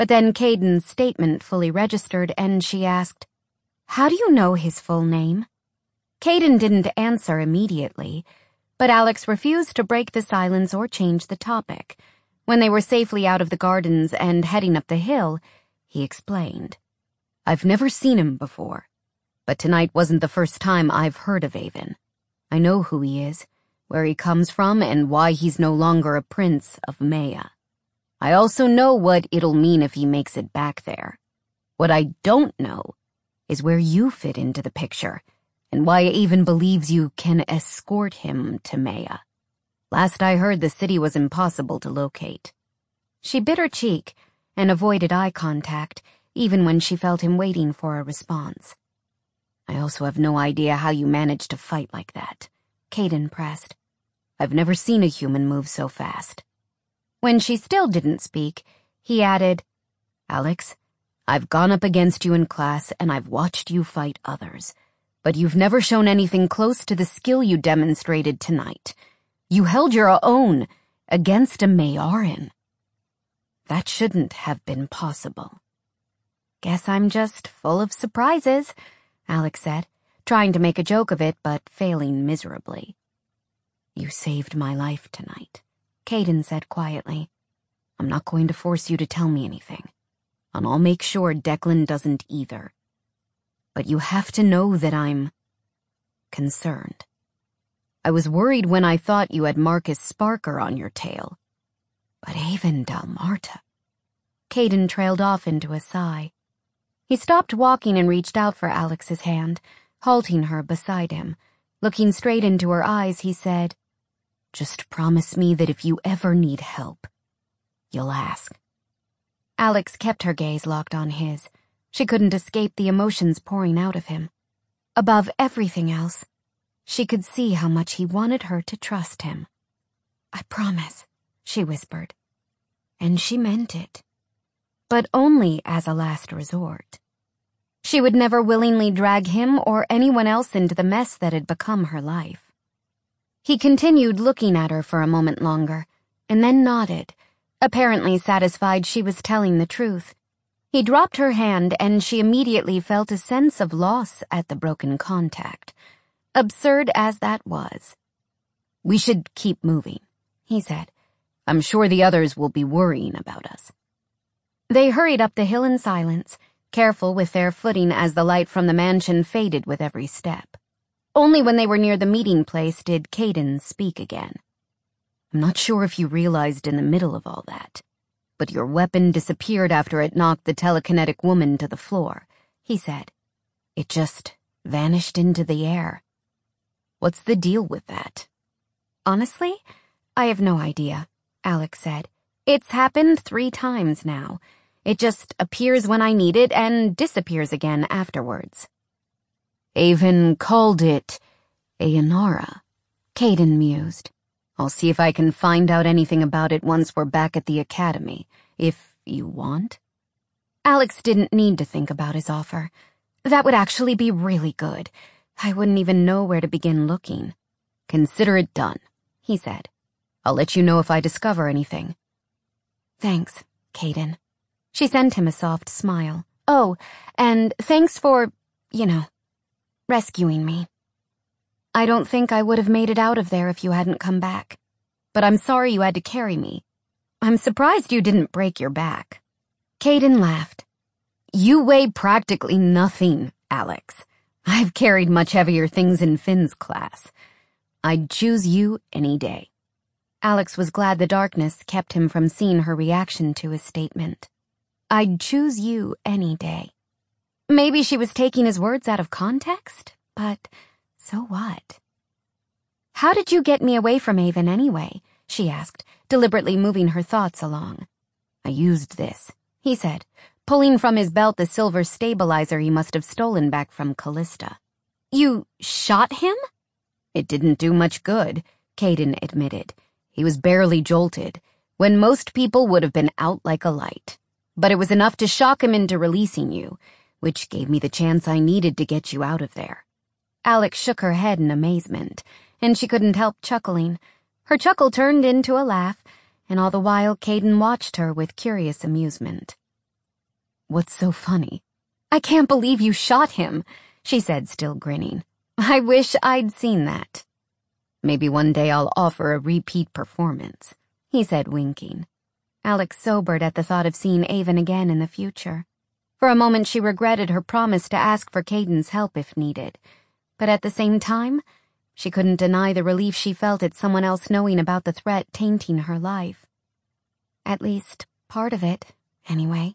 But then Caden's statement fully registered, and she asked, "How do you know his full name?" Caden didn't answer immediately, but Alex refused to break the silence or change the topic. When they were safely out of the gardens and heading up the hill, he explained, "I've never seen him before, but tonight wasn't the first time I've heard of Avon. I know who he is, where he comes from, and why he's no longer a prince of Maya. I also know what it'll mean if he makes it back there. What I don't know is where you fit into the picture, and why Avon believes you can escort him to Maya. Last I heard, the city was impossible to locate." She bit her cheek and avoided eye contact, even when she felt him waiting for a response. "I also have no idea how you managed to fight like that," Caden pressed. "I've never seen a human move so fast." When she still didn't speak, he added, "Alex, I've gone up against you in class and I've watched you fight others, but you've never shown anything close to the skill you demonstrated tonight. You held your own against a Mayaran. That shouldn't have been possible." "Guess I'm just full of surprises," Alex said, trying to make a joke of it but failing miserably. "You saved my life tonight," Caden said quietly. "I'm not going to force you to tell me anything, and I'll make sure Declan doesn't either. But you have to know that I'm concerned. I was worried when I thought you had Marcus Sparker on your tail. But Avon Dalmarta..." Caden trailed off into a sigh. He stopped walking and reached out for Alex's hand, halting her beside him. Looking straight into her eyes, he said, "Just promise me that if you ever need help, you'll ask." Alex kept her gaze locked on his. She couldn't escape the emotions pouring out of him. Above everything else, she could see how much he wanted her to trust him. "I promise," she whispered. And she meant it. But only as a last resort. She would never willingly drag him or anyone else into the mess that had become her life. He continued looking at her for a moment longer, and then nodded, apparently satisfied she was telling the truth. He dropped her hand, and she immediately felt a sense of loss at the broken contact. Absurd as that was. "We should keep moving," he said. "I'm sure the others will be worrying about us." They hurried up the hill in silence, careful with their footing as the light from the mansion faded with every step. Only when they were near the meeting place did Caden speak again. "I'm not sure if you realized in the middle of all that, but your weapon disappeared after it knocked the telekinetic woman to the floor," he said. "It just vanished into the air. What's the deal with that?" "Honestly, I have no idea," Alex said. "It's happened 3 times now. It just appears when I need it and disappears again afterwards." "Avon called it Ayanara," Caden mused. "I'll see if I can find out anything about it once we're back at the academy, if you want." Alex didn't need to think about his offer. That would actually be really good. I wouldn't even know where to begin looking. "Consider it done," he said. "I'll let you know if I discover anything." "Thanks, Caden." She sent him a soft smile. "Oh, and thanks for, rescuing me. I don't think I would have made it out of there if you hadn't come back. But I'm sorry you had to carry me. I'm surprised you didn't break your back." Caden laughed. "You weigh practically nothing, Alex. I've carried much heavier things in Finn's class. I'd choose you any day." Alex was glad the darkness kept him from seeing her reaction to his statement. "I'd choose you any day." Maybe she was taking his words out of context, but so what? "How did you get me away from Avon anyway?" she asked, deliberately moving her thoughts along. "I used this," he said, pulling from his belt the silver stabilizer he must have stolen back from Callista. "You shot him?" "It didn't do much good," Caden admitted. "He was barely jolted, when most people would have been out like a light. But it was enough to shock him into releasing you, which gave me the chance I needed to get you out of there." Alex shook her head in amazement, and she couldn't help chuckling. Her chuckle turned into a laugh, and all the while Caden watched her with curious amusement. "What's so funny?" "I can't believe you shot him," she said, still grinning. "I wish I'd seen that." "Maybe one day I'll offer a repeat performance," he said, winking. Alex sobered at the thought of seeing Avon again in the future. For a moment she regretted her promise to ask for Caden's help if needed, but at the same time, she couldn't deny the relief she felt at someone else knowing about the threat tainting her life. At least, part of it, anyway.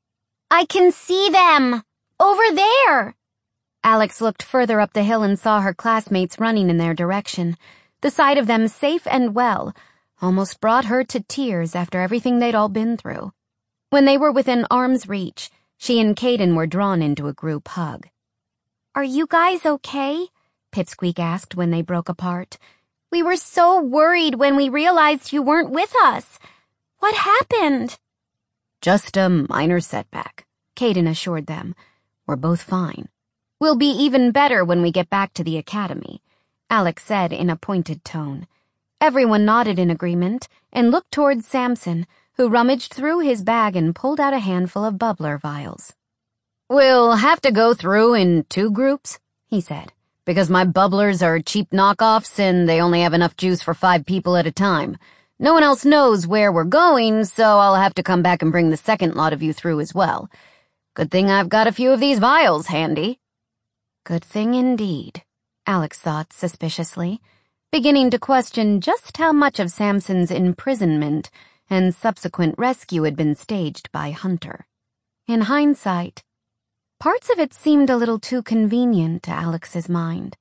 "I can see them! Over there!" Alex looked further up the hill and saw her classmates running in their direction. The sight of them safe and well almost brought her to tears after everything they'd all been through. When they were within arm's reach, she and Caden were drawn into a group hug. "Are you guys okay?" Pipsqueak asked when they broke apart. "We were so worried when we realized you weren't with us. What happened?" "Just a minor setback," Caden assured them. "We're both fine." "We'll be even better when we get back to the academy," Alex said in a pointed tone. Everyone nodded in agreement and looked towards Samson, who rummaged through his bag and pulled out a handful of bubbler vials. "We'll have to go through in 2 groups," he said, "because my bubblers are cheap knockoffs and they only have enough juice for 5 people at a time. No one else knows where we're going, so I'll have to come back and bring the second lot of you through as well. Good thing I've got a few of these vials handy." Good thing indeed, Alex thought suspiciously, beginning to question just how much of Samson's imprisonment and subsequent rescue had been staged by Hunter. In hindsight, parts of it seemed a little too convenient to Alex's mind.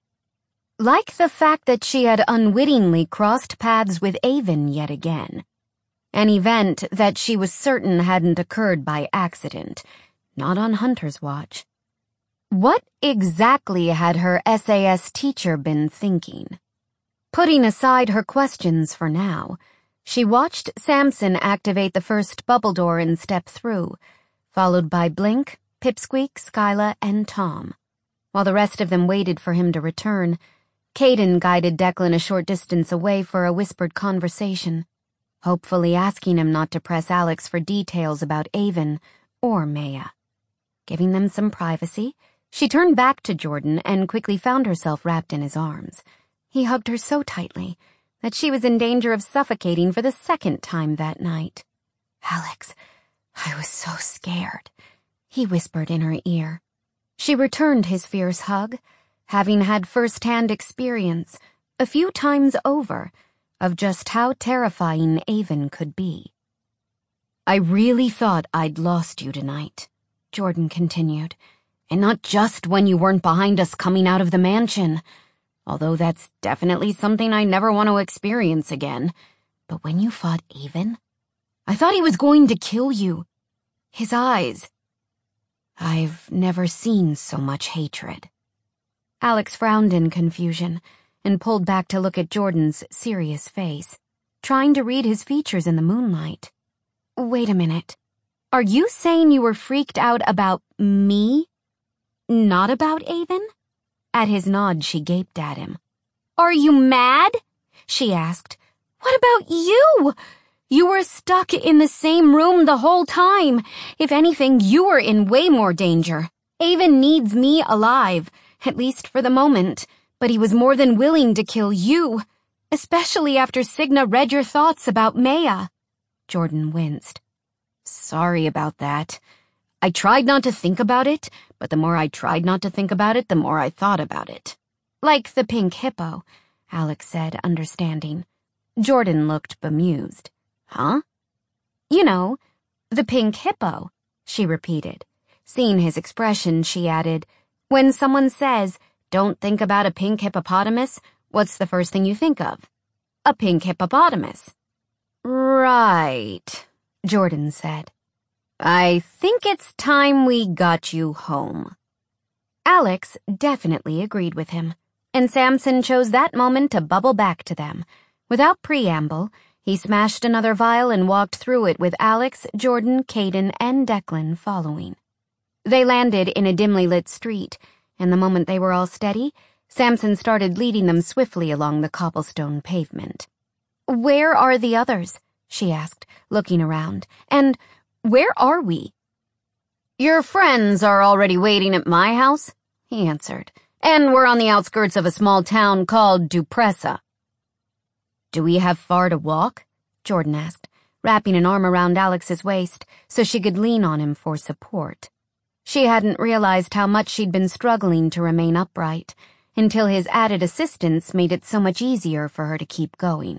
Like the fact that she had unwittingly crossed paths with Avon yet again. An event that she was certain hadn't occurred by accident, not on Hunter's watch. What exactly had her SAS teacher been thinking? Putting aside her questions for now, she watched Samson activate the first bubble door and step through, followed by Blink, Pipsqueak, Skyla, and Tom. While the rest of them waited for him to return, Caden guided Declan a short distance away for a whispered conversation, hopefully asking him not to press Alex for details about Avon or Maya. Giving them some privacy, she turned back to Jordan and quickly found herself wrapped in his arms. He hugged her so tightly that she was in danger of suffocating for the second time that night. "Alex, I was so scared," he whispered in her ear. She returned his fierce hug, having had first-hand experience, a few times over, of just how terrifying Avon could be. "I really thought I'd lost you tonight," Jordan continued. "And not just when you weren't behind us coming out of the mansion. Although that's definitely something I never want to experience again. But when you fought Avon, I thought he was going to kill you. His eyes. I've never seen so much hatred." Alex frowned in confusion and pulled back to look at Jordan's serious face, trying to read his features in the moonlight. "Wait a minute. Are you saying you were freaked out about me? Not about Avon?" At his nod, she gaped at him. "Are you mad?" she asked. "What about you? You were stuck in the same room the whole time. If anything, you were in way more danger. Avon needs me alive, at least for the moment, but he was more than willing to kill you, especially after Signa read your thoughts about Maya." Jordan winced. "Sorry about that. I tried not to think about it, but the more I tried not to think about it, the more I thought about it." "Like the pink hippo," Alex said, understanding. Jordan looked bemused. "Huh?" "You know, the pink hippo," she repeated. Seeing his expression, she added, "When someone says, 'Don't think about a pink hippopotamus,' what's the first thing you think of? A pink hippopotamus." "Right," Jordan said. "I think it's time we got you home." Alex definitely agreed with him, and Samson chose that moment to bubble back to them. Without preamble, he smashed another vial and walked through it with Alex, Jordan, Caden, and Declan following. They landed in a dimly lit street, and the moment they were all steady, Samson started leading them swiftly along the cobblestone pavement. "Where are the others?" she asked, looking around. "And where are we?" Your friends are already waiting at my house, he answered, and we're on the outskirts of a small town called Dupressa. Do we have far to walk? Jordan asked, wrapping an arm around Alex's waist so she could lean on him for support. She hadn't realized how much she'd been struggling to remain upright until his added assistance made it so much easier for her to keep going.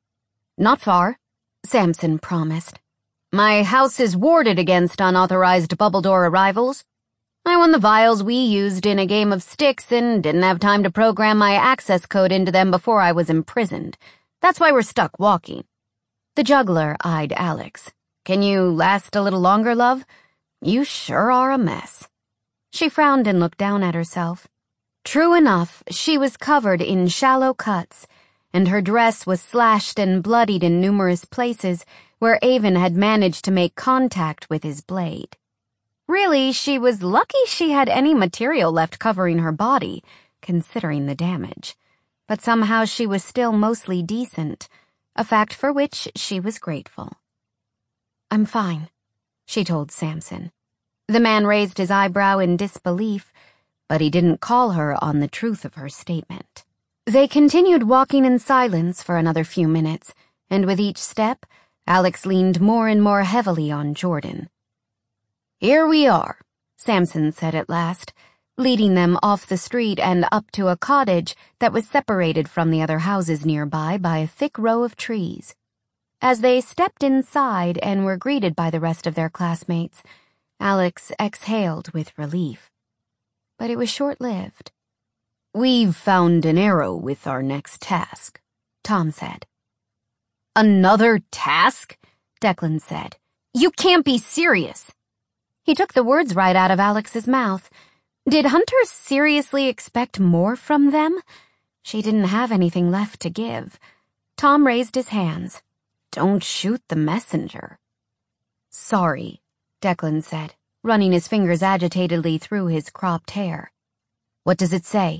Not far, Samson promised. My house is warded against unauthorized bubble door arrivals. I won the vials we used in a game of sticks and didn't have time to program my access code into them before I was imprisoned. That's why we're stuck walking. The juggler eyed Alex. Can you last a little longer, love? You sure are a mess. She frowned and looked down at herself. True enough, she was covered in shallow cuts, and her dress was slashed and bloodied in numerous places where Avon had managed to make contact with his blade. Really, she was lucky she had any material left covering her body, considering the damage. But somehow she was still mostly decent, a fact for which she was grateful. I'm fine, she told Samson. The man raised his eyebrow in disbelief, but he didn't call her on the truth of her statement. They continued walking in silence for another few minutes, and with each step, Alex leaned more and more heavily on Jordan. Here we are, Samson said at last, leading them off the street and up to a cottage that was separated from the other houses nearby by a thick row of trees. As they stepped inside and were greeted by the rest of their classmates, Alex exhaled with relief. But it was short-lived. We've found an arrow with our next task, Tom said. Another task? Declan said. You can't be serious. He took the words right out of Alex's mouth. Did hunters seriously expect more from them? She didn't have anything left to give. Tom raised his hands. Don't shoot the messenger. Sorry, Declan said, running his fingers agitatedly through his cropped hair. What does it say?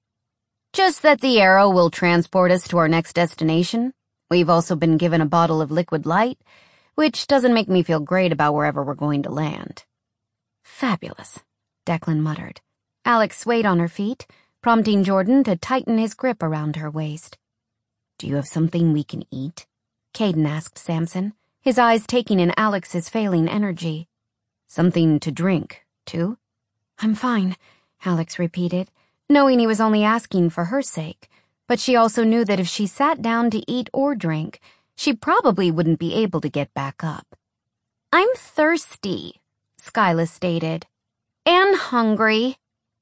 Just that the arrow will transport us to our next destination. We've also been given a bottle of liquid light, which doesn't make me feel great about wherever we're going to land. Fabulous, Declan muttered. Alex swayed on her feet, prompting Jordan to tighten his grip around her waist. Do you have something we can eat? Caden asked Samson, his eyes taking in Alex's failing energy. Something to drink, too? I'm fine, Alex repeated, knowing he was only asking for her sake, but she also knew that if she sat down to eat or drink, she probably wouldn't be able to get back up. I'm thirsty, Skyla stated. And hungry.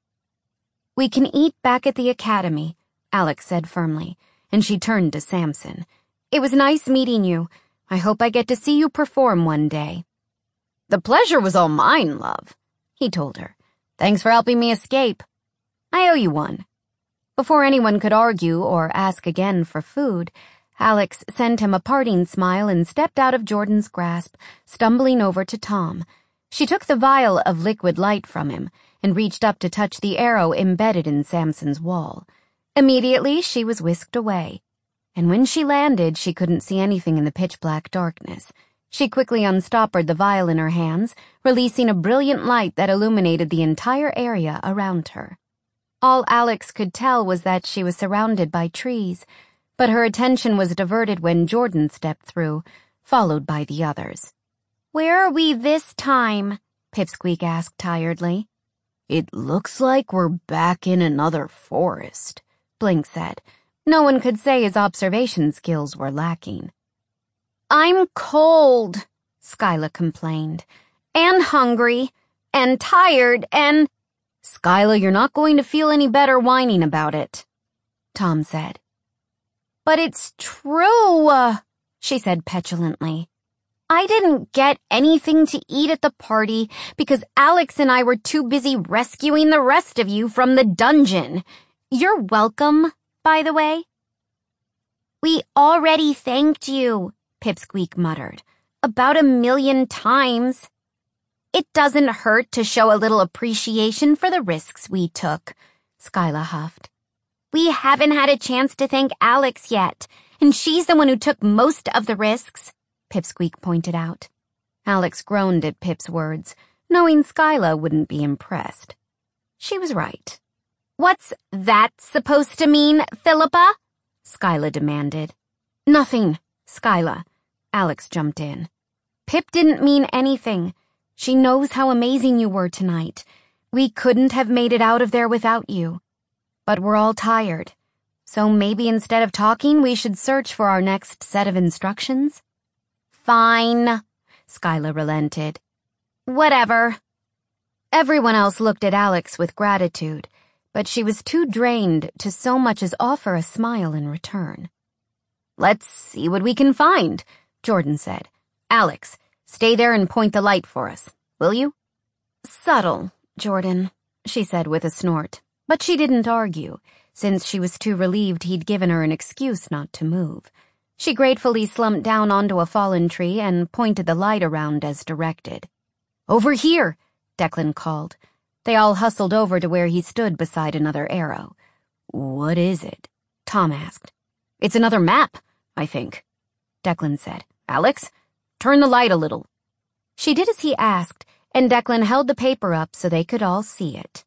We can eat back at the academy, Alex said firmly, and she turned to Samson. It was nice meeting you. I hope I get to see you perform one day. The pleasure was all mine, love, he told her. Thanks for helping me escape. I owe you one. Before anyone could argue or ask again for food, Alex sent him a parting smile and stepped out of Jordan's grasp, stumbling over to Tom. She took the vial of liquid light from him and reached up to touch the arrow embedded in Samson's wall. Immediately, she was whisked away, and when she landed, she couldn't see anything in the pitch-black darkness. She quickly unstoppered the vial in her hands, releasing a brilliant light that illuminated the entire area around her. All Alex could tell was that she was surrounded by trees, but her attention was diverted when Jordan stepped through, followed by the others. Where are we this time? Pipsqueak asked tiredly. It looks like we're back in another forest, Blink said. No one could say his observation skills were lacking. I'm cold, Skyla complained, and hungry, and tired, and... Skyla, you're not going to feel any better whining about it, Tom said. But it's true, she said petulantly. I didn't get anything to eat at the party because Alex and I were too busy rescuing the rest of you from the dungeon. You're welcome, by the way. We already thanked you, Pipsqueak muttered. About 1,000,000 times. It doesn't hurt to show a little appreciation for the risks we took, Skyla huffed. We haven't had a chance to thank Alex yet, and she's the one who took most of the risks, Pipsqueak pointed out. Alex groaned at Pip's words, knowing Skyla wouldn't be impressed. She was right. "What's that supposed to mean, Philippa?" Skyla demanded. "Nothing, Skyla," Alex jumped in. "Pip didn't mean anything. She knows how amazing you were tonight. We couldn't have made it out of there without you. But we're all tired. So maybe instead of talking, we should search for our next set of instructions?" "Fine," Skyla relented. "Whatever." Everyone else looked at Alex with gratitude, but she was too drained to so much as offer a smile in return. "Let's see what we can find," Jordan said. "Alex, stay there and point the light for us, will you?" "Subtle, Jordan," she said with a snort, but she didn't argue, since she was too relieved he'd given her an excuse not to move. She gratefully slumped down onto a fallen tree and pointed the light around as directed. "Over here," Declan called. They all hustled over to where he stood beside another arrow. "What is it?" Tom asked. "It's another map, I think," Declan said. "Alex, turn the light a little." She did as he asked, and Declan held the paper up so they could all see it.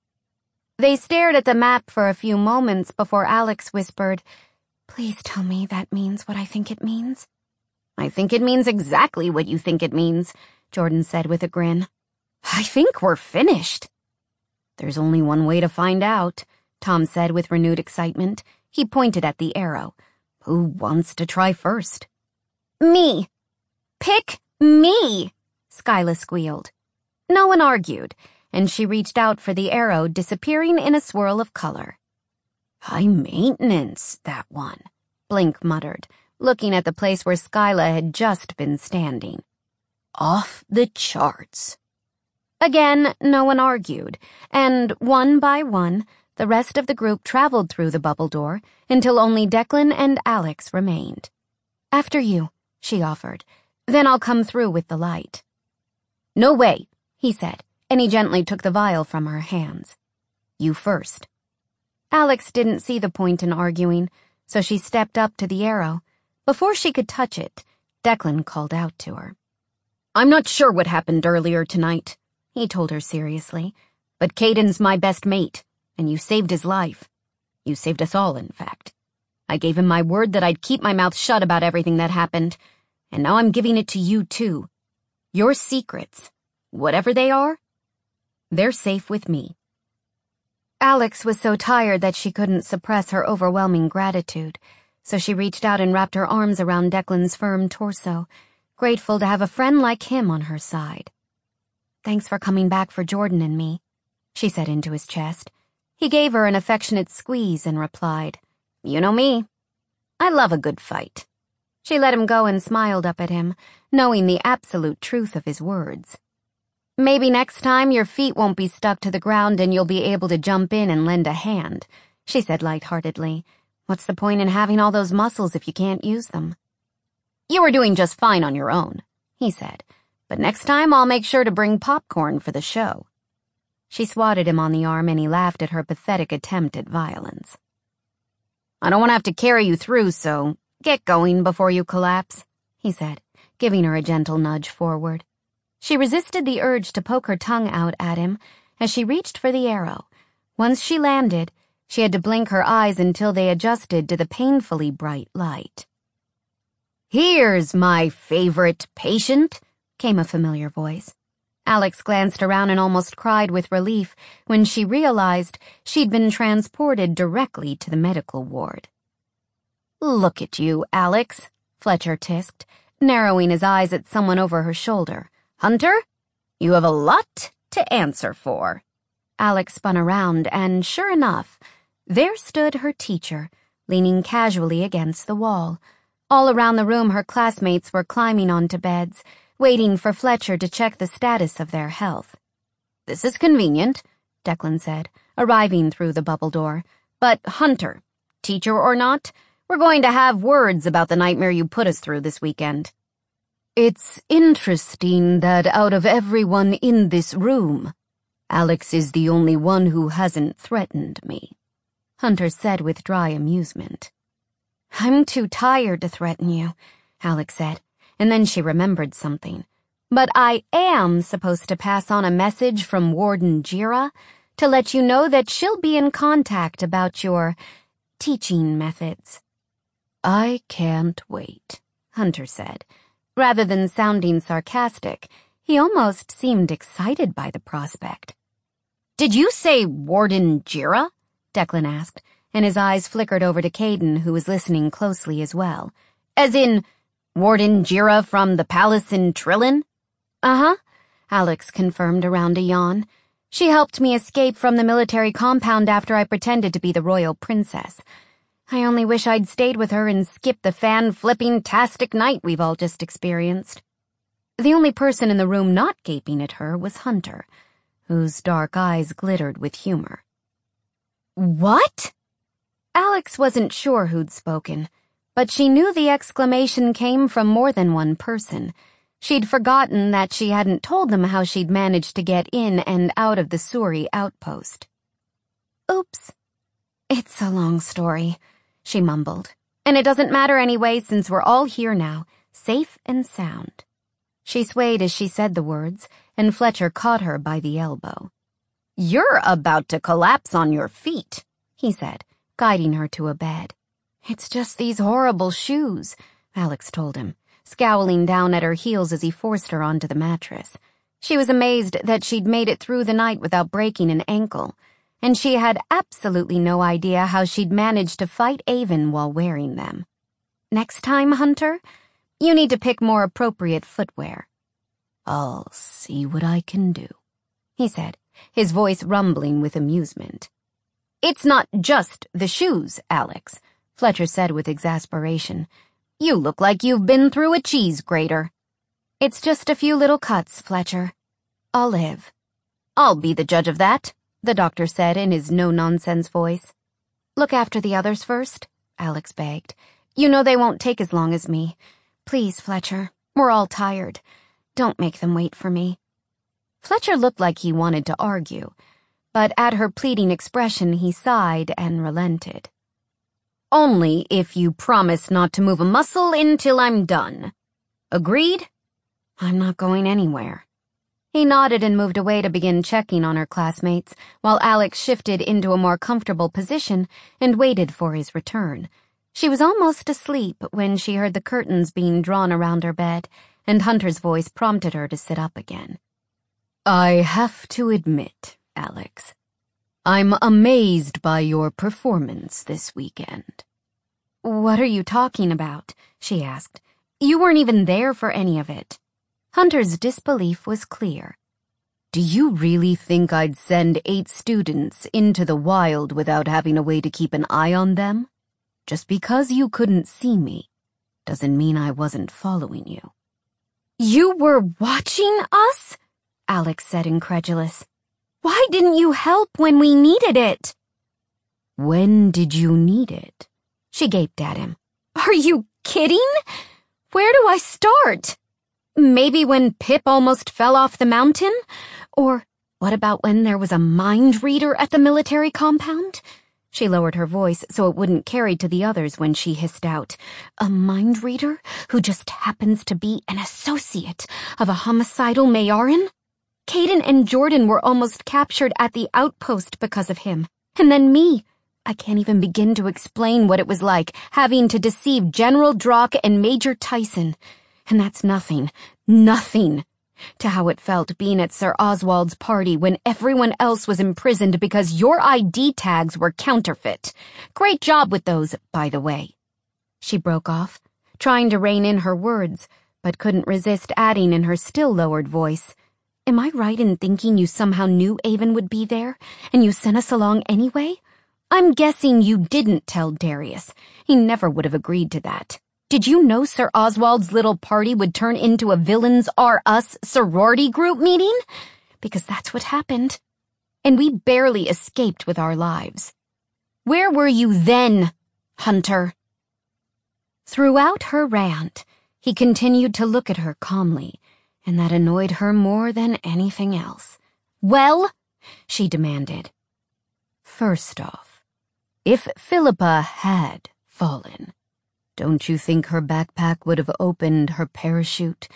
They stared at the map for a few moments before Alex whispered, "Please tell me that means what I think it means." "I think it means exactly what you think it means," Jordan said with a grin. "I think we're finished." "There's only one way to find out," Tom said with renewed excitement. He pointed at the arrow. "Who wants to try first?" "Me. Pick me," Skyla squealed. No one argued, and she reached out for the arrow, disappearing in a swirl of color. "High maintenance, that one," Blink muttered, looking at the place where Skyla had just been standing. "Off the charts." Again, no one argued, and one by one, the rest of the group traveled through the bubble door until only Declan and Alex remained. "After you," she offered. "Then I'll come through with the light." "No way," he said, and he gently took the vial from her hands. "You first." Alex didn't see the point in arguing, so she stepped up to the arrow. Before she could touch it, Declan called out to her. "I'm not sure what happened earlier tonight," he told her seriously, "but Caden's my best mate, and you saved his life. You saved us all, in fact. I gave him my word that I'd keep my mouth shut about everything that happened, and now I'm giving it to you, too. Your secrets, whatever they are, they're safe with me." Alex was so tired that she couldn't suppress her overwhelming gratitude, so she reached out and wrapped her arms around Declan's firm torso, grateful to have a friend like him on her side. "Thanks for coming back for Jordan and me," she said into his chest. He gave her an affectionate squeeze and replied, "You know me. I love a good fight." She let him go and smiled up at him, knowing the absolute truth of his words. "Maybe next time your feet won't be stuck to the ground and you'll be able to jump in and lend a hand," she said lightheartedly. "What's the point in having all those muscles if you can't use them?" "You were doing just fine on your own," he said, "but next time I'll make sure to bring popcorn for the show." She swatted him on the arm and he laughed at her pathetic attempt at violence. "I don't want to have to carry you through, so get going before you collapse," he said, giving her a gentle nudge forward. She resisted the urge to poke her tongue out at him as she reached for the arrow. Once she landed, she had to blink her eyes until they adjusted to the painfully bright light. "Here's my favorite patient," came a familiar voice. Alex glanced around and almost cried with relief when she realized she'd been transported directly to the medical ward. "Look at you, Alex," Fletcher tisked, narrowing his eyes at someone over her shoulder. "Hunter, you have a lot to answer for." Alex spun around, and sure enough, there stood her teacher, leaning casually against the wall. All around the room, her classmates were climbing onto beds, waiting for Fletcher to check the status of their health. "This is convenient," Declan said, arriving through the bubble door. "But, Hunter, teacher or not, we're going to have words about the nightmare you put us through this weekend." "It's interesting that out of everyone in this room, Alex is the only one who hasn't threatened me," Hunter said with dry amusement. "I'm too tired to threaten you," Alex said, and then she remembered something. But I am supposed to pass on a message from Warden Jira to let you know that she'll be in contact about your teaching methods." "I can't wait," Hunter said. Rather than sounding sarcastic, he almost seemed excited by the prospect. "Did you say Warden Jira?" Declan asked, and his eyes flickered over to Caden, who was listening closely as well. "As in Warden Jira from the palace in Trillin?" "Uh-huh," Alex confirmed around a yawn. "She helped me escape from the military compound after I pretended to be the royal princess. I only wish I'd stayed with her and skipped the fan-flipping-tastic night we've all just experienced." The only person in the room not gaping at her was Hunter, whose dark eyes glittered with humor. "What?" Alex wasn't sure who'd spoken, but she knew the exclamation came from more than one person. She'd forgotten that she hadn't told them how she'd managed to get in and out of the Suri outpost. "Oops." "It's a long story," she mumbled. "And it doesn't matter anyway, since we're all here now, safe and sound." She swayed as she said the words, and Fletcher caught her by the elbow. "You're about to collapse on your feet," he said, guiding her to a bed. "It's just these horrible shoes," Alex told him, scowling down at her heels as he forced her onto the mattress. She was amazed that she'd made it through the night without breaking an ankle, and she had absolutely no idea how she'd managed to fight Avon while wearing them. "Next time, Hunter, you need to pick more appropriate footwear." "I'll see what I can do," he said, his voice rumbling with amusement. "It's not just the shoes, Alex," Fletcher said with exasperation. "You look like you've been through a cheese grater." "It's just a few little cuts, Fletcher. I'll live." "I'll be the judge of that," the doctor said in his no-nonsense voice. "Look after the others first," Alex begged. "You know they won't take as long as me. Please, Fletcher, we're all tired. Don't make them wait for me." Fletcher looked like he wanted to argue, but at her pleading expression he sighed and relented. "Only if you promise not to move a muscle until I'm done. Agreed?" "I'm not going anywhere." He nodded and moved away to begin checking on her classmates, while Alex shifted into a more comfortable position and waited for his return. She was almost asleep when she heard the curtains being drawn around her bed, and Hunter's voice prompted her to sit up again. "I have to admit, Alex, I'm amazed by your performance this weekend." "What are you talking about?" she asked. "You weren't even there for any of it." Hunter's disbelief was clear. "Do you really think I'd send 8 students into the wild without having a way to keep an eye on them? Just because you couldn't see me doesn't mean I wasn't following you." "You were watching us?" Alex said, incredulous. "Why didn't you help when we needed it?" "When did you need it?" She gaped at him. "Are you kidding? Where do I start? Maybe when Pip almost fell off the mountain? Or what about when there was a mind reader at the military compound?" She lowered her voice so it wouldn't carry to the others when she hissed out, "A mind reader who just happens to be an associate of a homicidal Mayoran? Caden and Jordan were almost captured at the outpost because of him. And then me. I can't even begin to explain what it was like having to deceive General Drock and Major Tyson. And that's nothing to how it felt being at Sir Oswald's party when everyone else was imprisoned because your ID tags were counterfeit. Great job with those, by the way." She broke off, trying to rein in her words, but couldn't resist adding in her still lowered voice, "Am I right in thinking you somehow knew Avon would be there, and you sent us along anyway? I'm guessing you didn't tell Darius. He never would have agreed to that. Did you know Sir Oswald's little party would turn into a Villains Are Us sorority group meeting? Because that's what happened. And we barely escaped with our lives. Where were you then, Hunter?" Throughout her rant, he continued to look at her calmly, and that annoyed her more than anything else. "Well?" she demanded. "First off, if Philippa had fallen, don't you think her backpack would have opened her parachute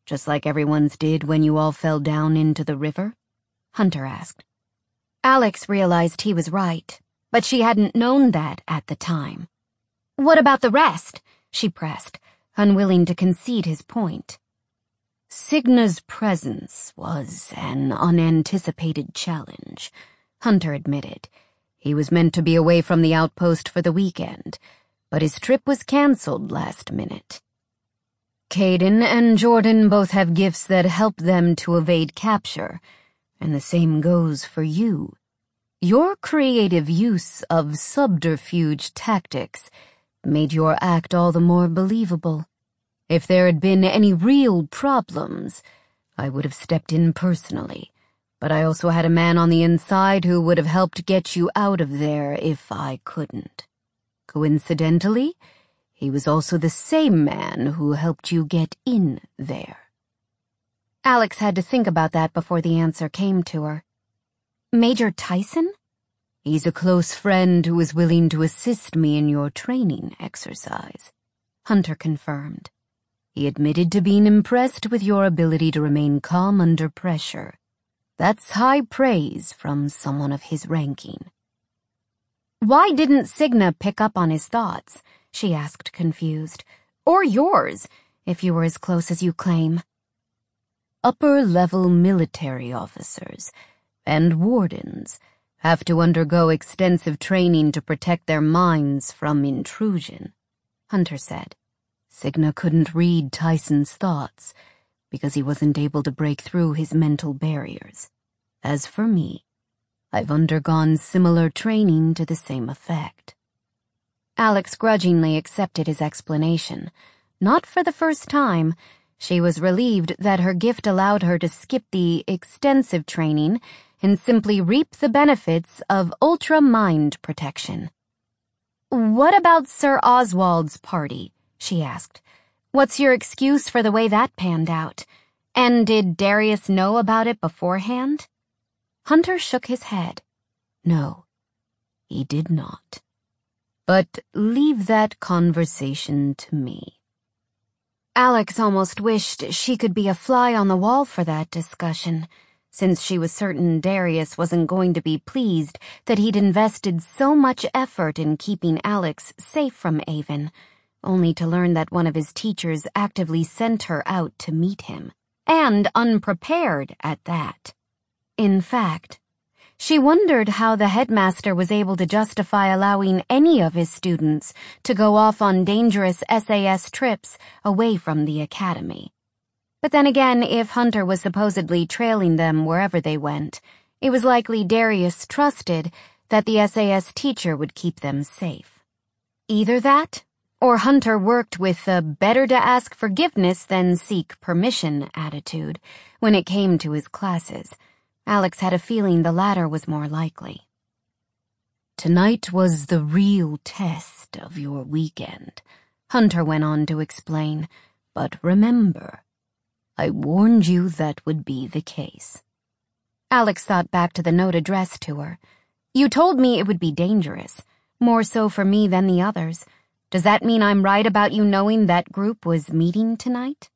Just like everyone's did when you all fell down into the river? Hunter asked. Alex realized he was right, but she hadn't known that at the time. What about the rest? She pressed, unwilling to concede his point. Cigna's presence was an unanticipated challenge, Hunter admitted. He was meant to be away from the outpost for the weekend, but his trip was canceled last minute. Caden and Jordan both have gifts that help them to evade capture, and the same goes for you. Your creative use of subterfuge tactics made your act all the more believable. If there had been any real problems, I would have stepped in personally, but I also had a man on the inside who would have helped get you out of there if I couldn't. Coincidentally, he was also the same man who helped you get in there. Alex had to think about that before the answer came to her. Major Tyson? He's a close friend who is willing to assist me in your training exercise, Hunter confirmed. He admitted to being impressed with your ability to remain calm under pressure. That's high praise from someone of his ranking. Why didn't Cigna pick up on his thoughts? She asked, confused. Or yours, if you were as close as you claim. Upper-level military officers and wardens have to undergo extensive training to protect their minds from intrusion, Hunter said. Cigna couldn't read Tyson's thoughts because he wasn't able to break through his mental barriers. As for me, I've undergone similar training to the same effect. Alex grudgingly accepted his explanation. Not for the first time. She was relieved that her gift allowed her to skip the extensive training and simply reap the benefits of ultra-mind protection. What about Sir Oswald's party? She asked. What's your excuse for the way that panned out? And did Darius know about it beforehand? Hunter shook his head. No, he did not. But leave that conversation to me. Alex almost wished she could be a fly on the wall for that discussion, since she was certain Darius wasn't going to be pleased that he'd invested so much effort in keeping Alex safe from Avon, only to learn that one of his teachers actively sent her out to meet him, and unprepared at that. In fact, she wondered how the headmaster was able to justify allowing any of his students to go off on dangerous SAS trips away from the academy. But then again, if Hunter was supposedly trailing them wherever they went, it was likely Darius trusted that the SAS teacher would keep them safe. Either that, or Hunter worked with a better-to-ask forgiveness than seek permission attitude when it came to his classes. Alex had a feeling the latter was more likely. Tonight was the real test of your weekend, Hunter went on to explain, but remember, I warned you that would be the case. Alex thought back to the note addressed to her. You told me it would be dangerous, more so for me than the others. Does that mean I'm right about you knowing that group was meeting tonight?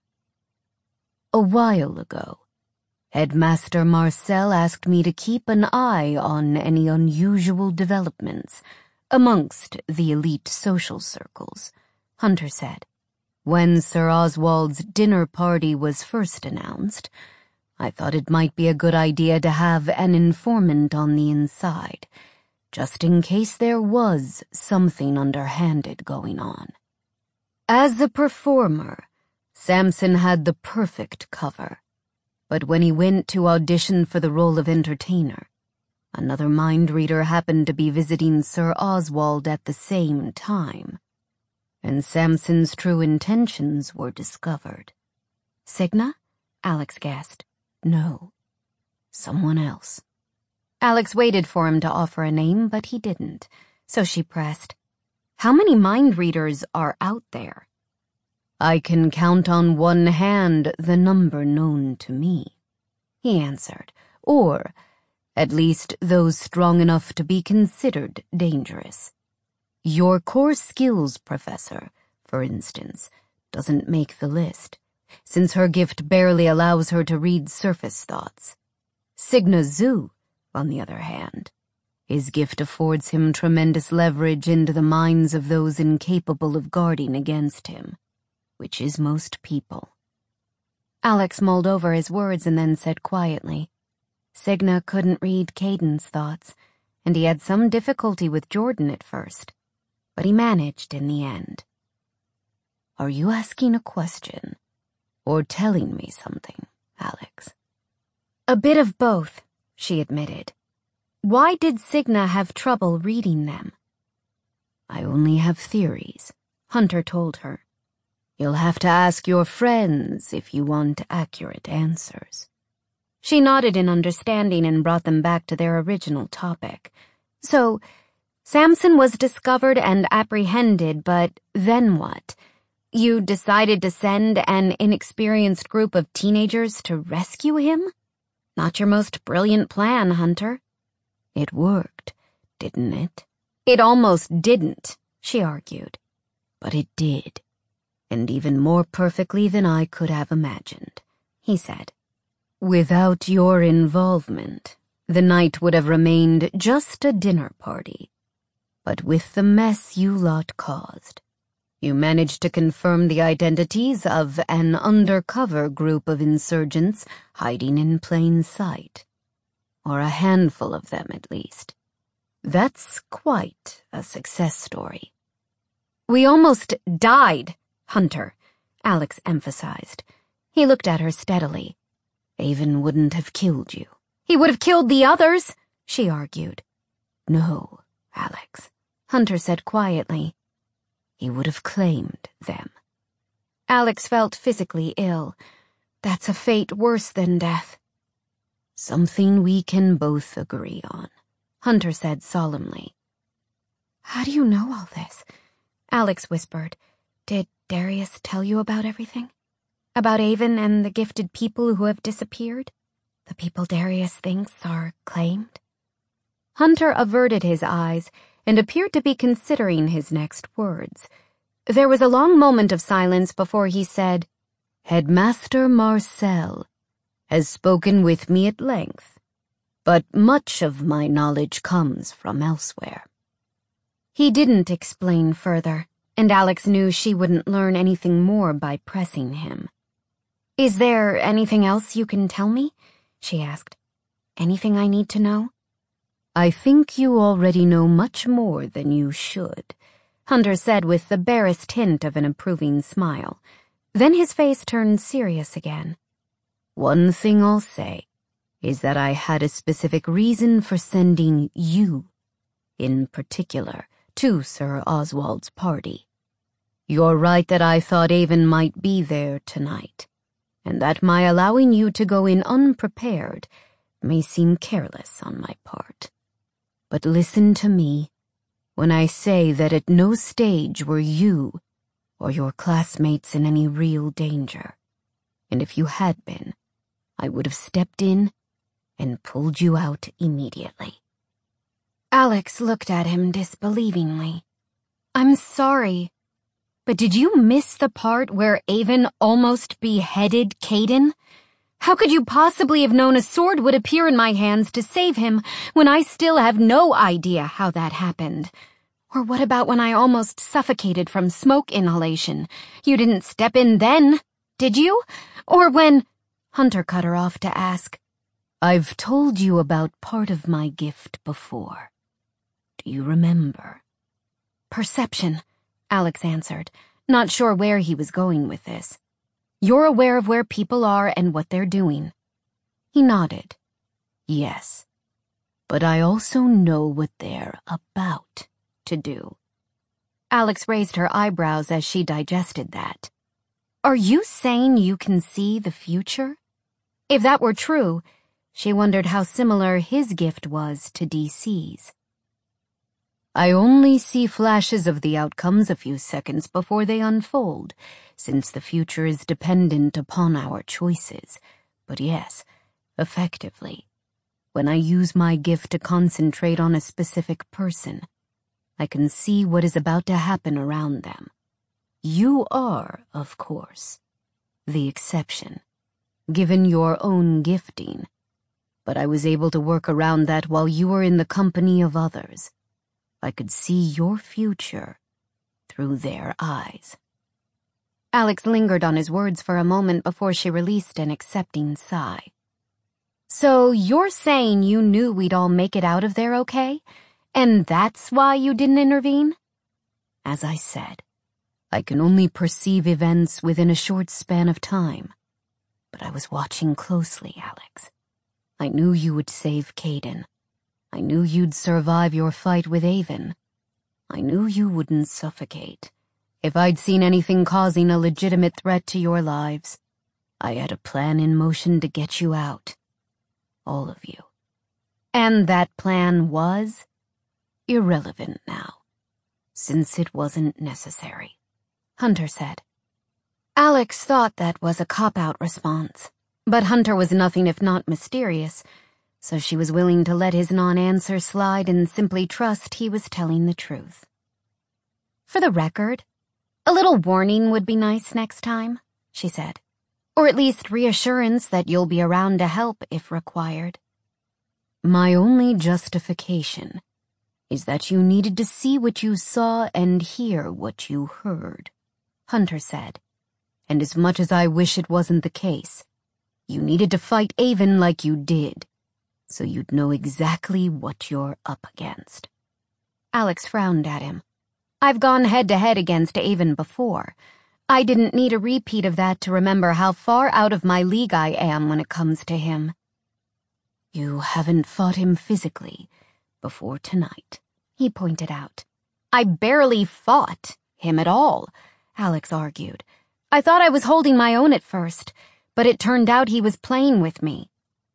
A while ago, Headmaster Marcel asked me to keep an eye on any unusual developments amongst the elite social circles, Hunter said. When Sir Oswald's dinner party was first announced, I thought it might be a good idea to have an informant on the inside, just in case there was something underhanded going on. As a performer, Samson had the perfect cover. But when he went to audition for the role of entertainer, another mind reader happened to be visiting Sir Oswald at the same time, and Samson's true intentions were discovered. Cigna? Alex guessed. No, someone else. Alex waited for him to offer a name, but he didn't, so she pressed. How many mind readers are out there? I can count on one hand the number known to me, he answered, or, at least, those strong enough to be considered dangerous. Your core skills professor, for instance, doesn't make the list. since her gift barely allows her to read surface thoughts. Signa Zu, on the other hand, his gift affords him tremendous leverage into the minds of those incapable of guarding against him, which is most people. Alex mulled over his words and then said quietly, Signa couldn't read Caden's thoughts, and he had some difficulty with Jordan at first, but he managed in the end. Are you asking a question, or telling me something, Alex? A bit of both, she admitted. Why did Signa have trouble reading them? I only have theories, Hunter told her. You'll have to ask your friends if you want accurate answers. She nodded in understanding and brought them back to their original topic. So, Samson was discovered and apprehended, but then what? You decided to send an inexperienced group of teenagers to rescue him? Not your most brilliant plan, Hunter. It worked, didn't it? It almost didn't, she argued. But it did, and even more perfectly than I could have imagined, he said. Without your involvement, the night would have remained just a dinner party. But with the mess you lot caused, you managed to confirm the identities of an undercover group of insurgents hiding in plain sight. Or a handful of them, at least. That's quite a success story. We almost died, Hunter, Alex emphasized. He looked at her steadily. Avon wouldn't have killed you. He would have killed the others, she argued. No, Alex, Hunter said quietly. He would have claimed them. Alex felt physically ill. That's a fate worse than death. Something we can both agree on, Hunter said solemnly. How do you know all this? Alex whispered. Did Darius tell you about everything? About Avon and the gifted people who have disappeared? The people Darius thinks are claimed? Hunter averted his eyes and appeared to be considering his next words. There was a long moment of silence before he said, Headmaster Marcel has spoken with me at length, but much of my knowledge comes from elsewhere. He didn't explain further, and Alex knew she wouldn't learn anything more by pressing him. Is there anything else you can tell me? She asked. Anything I need to know? I think you already know much more than you should, Hunter said with the barest hint of an approving smile. Then his face turned serious again. One thing I'll say is that I had a specific reason for sending you, in particular, to Sir Oswald's party. You're right that I thought Avon might be there tonight, and that my allowing you to go in unprepared may seem careless on my part. But listen to me when I say that at no stage were you or your classmates in any real danger, and if you had been, I would have stepped in and pulled you out immediately. Alex looked at him disbelievingly. I'm sorry, but did you miss the part where Avon almost beheaded Caden? How could you possibly have known a sword would appear in my hands to save him when I still have no idea how that happened? Or what about when I almost suffocated from smoke inhalation? You didn't step in then, did you? Or when... Hunter cut her off to ask, I've told you about part of my gift before. Do you remember? Perception, Alex answered, not sure where he was going with this. You're aware of where people are and what they're doing. He nodded. Yes, but I also know what they're about to do. Alex raised her eyebrows as she digested that. Are you saying you can see the future? If that were true, she wondered how similar his gift was to DC's. I only see flashes of the outcomes a few seconds before they unfold, since the future is dependent upon our choices. But yes, effectively, when I use my gift to concentrate on a specific person, I can see what is about to happen around them. You are, of course, the exception, given your own gifting. But I was able to work around that while you were in the company of others. I could see your future through their eyes. Alex lingered on his words for a moment before she released an accepting sigh. So you're saying you knew we'd all make it out of there okay? And that's why you didn't intervene? As I said, I can only perceive events within a short span of time. But I was watching closely, Alex. I knew you would save Caden. I knew you'd survive your fight with Avon. I knew you wouldn't suffocate. If I'd seen anything causing a legitimate threat to your lives, I had a plan in motion to get you out. All of you. And that plan was? Irrelevant now, since it wasn't necessary, Hunter said. Alex thought that was a cop-out response, but Hunter was nothing if not mysterious, so she was willing to let his non-answer slide and simply trust he was telling the truth. For the record, a little warning would be nice next time, she said, or at least reassurance that you'll be around to help if required. My only justification is that you needed to see what you saw and hear what you heard, Hunter said. And as much as I wish it wasn't the case, you needed to fight Avon like you did, so you'd know exactly what you're up against. Alex frowned at him. I've gone head-to-head against Avon before. I didn't need a repeat of that to remember how far out of my league I am when it comes to him. You haven't fought him physically before tonight, he pointed out. I barely fought him at all, Alex argued. I thought I was holding my own at first, but it turned out he was playing with me.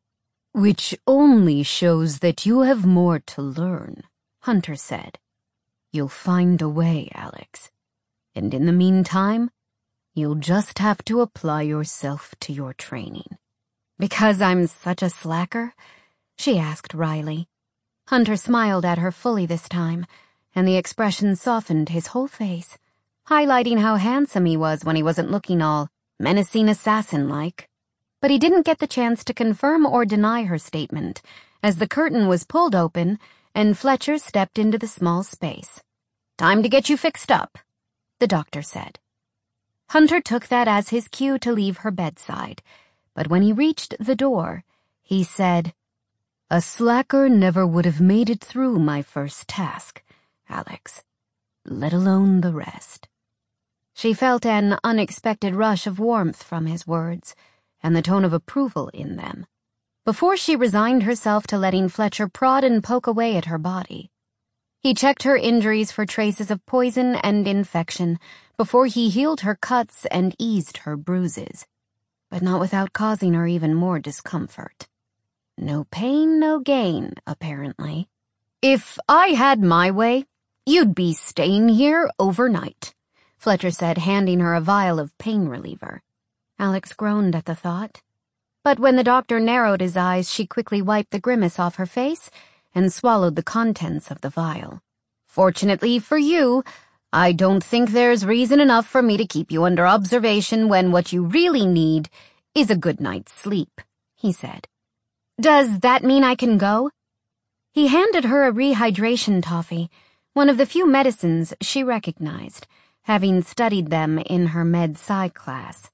Which only shows that you have more to learn, Hunter said. You'll find a way, Alex. And in the meantime, you'll just have to apply yourself to your training. Because I'm such a slacker? She asked wryly. Hunter smiled at her fully this time, and the expression softened his whole face, highlighting how handsome he was when he wasn't looking all menacing assassin-like. But he didn't get the chance to confirm or deny her statement, as the curtain was pulled open and Fletcher stepped into the small space. Time to get you fixed up, the doctor said. Hunter took that as his cue to leave her bedside, but when he reached the door, he said, A slacker never would have made it through my first task, Alex, let alone the rest. She felt an unexpected rush of warmth from his words, and the tone of approval in them, before she resigned herself to letting Fletcher prod and poke away at her body. He checked her injuries for traces of poison and infection before he healed her cuts and eased her bruises, but not without causing her even more discomfort. No pain, no gain, apparently. If I had my way, you'd be staying here overnight, Fletcher said, handing her a vial of pain reliever. Alex groaned at the thought. But when the doctor narrowed his eyes, she quickly wiped the grimace off her face and swallowed the contents of the vial. Fortunately for you, I don't think there's reason enough for me to keep you under observation when what you really need is a good night's sleep, he said. Does that mean I can go? He handed her a rehydration toffee, one of the few medicines she recognized, having studied them in her med-sci class.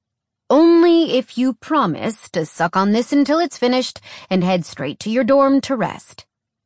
Only if you promise to suck on this until it's finished and head straight to your dorm to rest.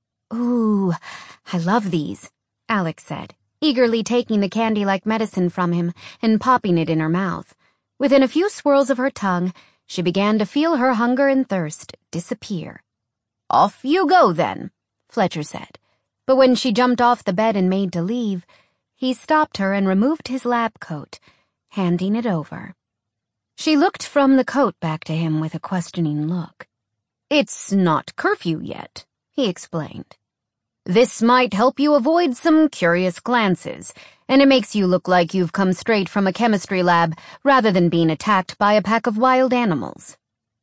Ooh, I love these, Alex said, eagerly taking the candy-like medicine from him and popping it in her mouth. Within a few swirls of her tongue, she began to feel her hunger and thirst disappear. Off you go, then, Fletcher said. But when she jumped off the bed and made to leave, he stopped her and removed his lab coat, handing it over. She looked from the coat back to him with a questioning look. It's not curfew yet, he explained. This might help you avoid some curious glances, and it makes you look like you've come straight from a chemistry lab rather than being attacked by a pack of wild animals.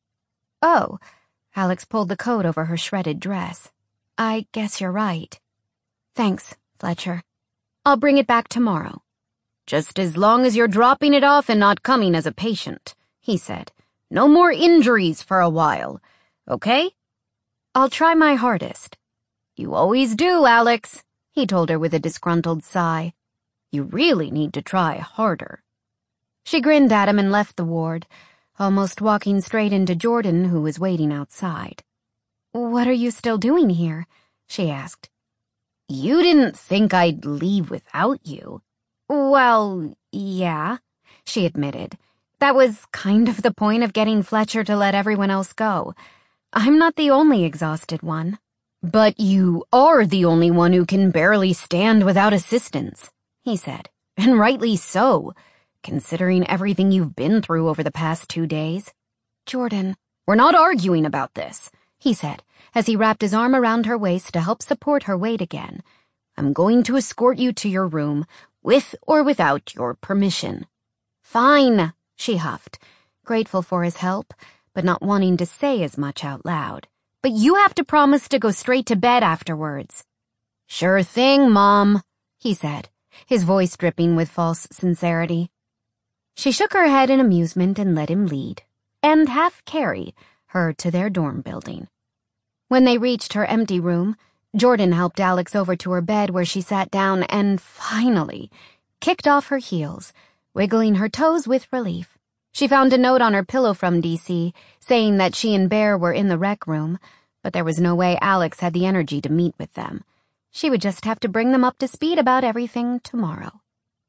Oh, Alex pulled the coat over her shredded dress. I guess you're right. Thanks, Fletcher. I'll bring it back tomorrow. Just as long as you're dropping it off and not coming as a patient, he said. No more injuries for a while, okay? I'll try my hardest. You always do, Alex, he told her with a disgruntled sigh. You really need to try harder. She grinned at him and left the ward, almost walking straight into Jordan, who was waiting outside. What are you still doing here? She asked. You didn't think I'd leave without you. Well, yeah, she admitted. That was kind of the point of getting Fletcher to let everyone else go. I'm not the only exhausted one. But you are the only one who can barely stand without assistance, he said, and rightly so, considering everything you've been through over the past 2 days. Jordan, we're not arguing about this, he said, as he wrapped his arm around her waist to help support her weight again. I'm going to escort you to your room, with or without your permission. Fine, she huffed, grateful for his help, but not wanting to say as much out loud. But you have to promise to go straight to bed afterwards. Sure thing, Mom, he said, his voice dripping with false sincerity. She shook her head in amusement and let him lead, and half carry, her to their dorm building. When they reached her empty room, Jordan helped Alex over to her bed where she sat down and finally kicked off her heels, wiggling her toes with relief. She found a note on her pillow from DC saying that she and Bear were in the rec room, but there was no way Alex had the energy to meet with them. She would just have to bring them up to speed about everything tomorrow.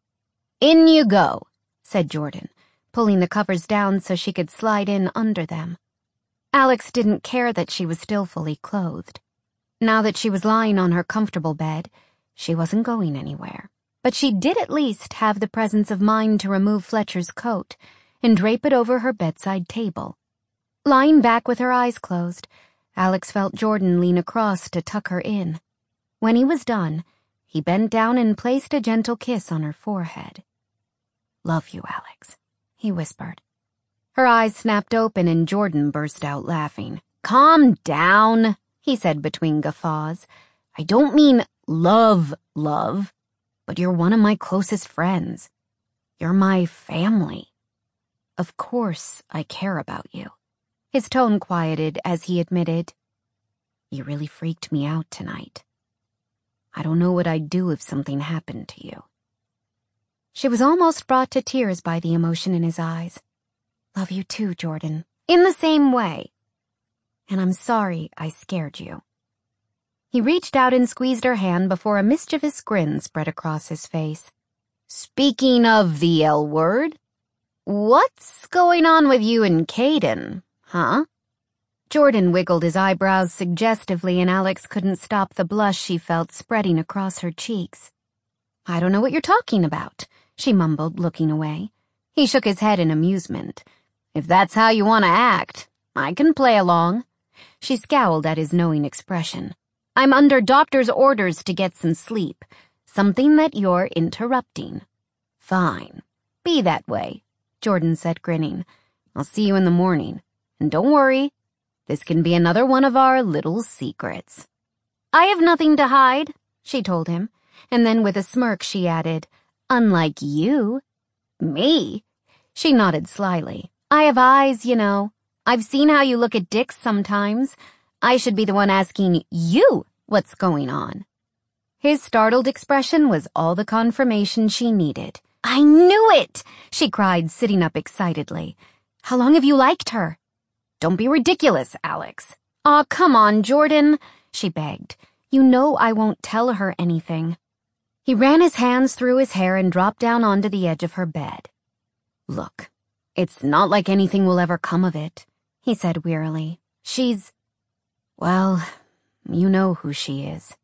In you go, said Jordan, pulling the covers down so she could slide in under them. Alex didn't care that she was still fully clothed. Now that she was lying on her comfortable bed, she wasn't going anywhere. But she did at least have the presence of mind to remove Fletcher's coat and drape it over her bedside table. Lying back with her eyes closed, Alex felt Jordan lean across to tuck her in. When he was done, he bent down and placed a gentle kiss on her forehead. Love you, Alex, he whispered. Her eyes snapped open and Jordan burst out laughing. Calm down, he said between guffaws. I don't mean love, but you're one of my closest friends. You're my family. Of course I care about you. His tone quieted as he admitted, You really freaked me out tonight. I don't know what I'd do if something happened to you. She was almost brought to tears by the emotion in his eyes. Love you too, Jordan. In the same way. And I'm sorry I scared you. He reached out and squeezed her hand before a mischievous grin spread across his face. Speaking of the L word, what's going on with you and Caden, huh? Jordan wiggled his eyebrows suggestively and Alex couldn't stop the blush she felt spreading across her cheeks. I don't know what you're talking about, she mumbled, looking away. He shook his head in amusement. If that's how you want to act, I can play along. She scowled at his knowing expression. I'm under doctor's orders to get some sleep, something that you're interrupting. Fine. Be that way, Jordan said, grinning. I'll see you in the morning. And don't worry, this can be another one of our little secrets. I have nothing to hide, she told him, and then with a smirk she added, unlike you. Me? She nodded slyly. I have eyes, you know. I've seen how you look at dicks sometimes. I should be the one asking you what's going on. His startled expression was all the confirmation she needed. I knew it, she cried, sitting up excitedly. How long have you liked her? Don't be ridiculous, Alex. Aw, come on, Jordan, she begged. You know I won't tell her anything. He ran his hands through his hair and dropped down onto the edge of her bed. Look, it's not like anything will ever come of it, he said wearily. She's, well, you know who she is.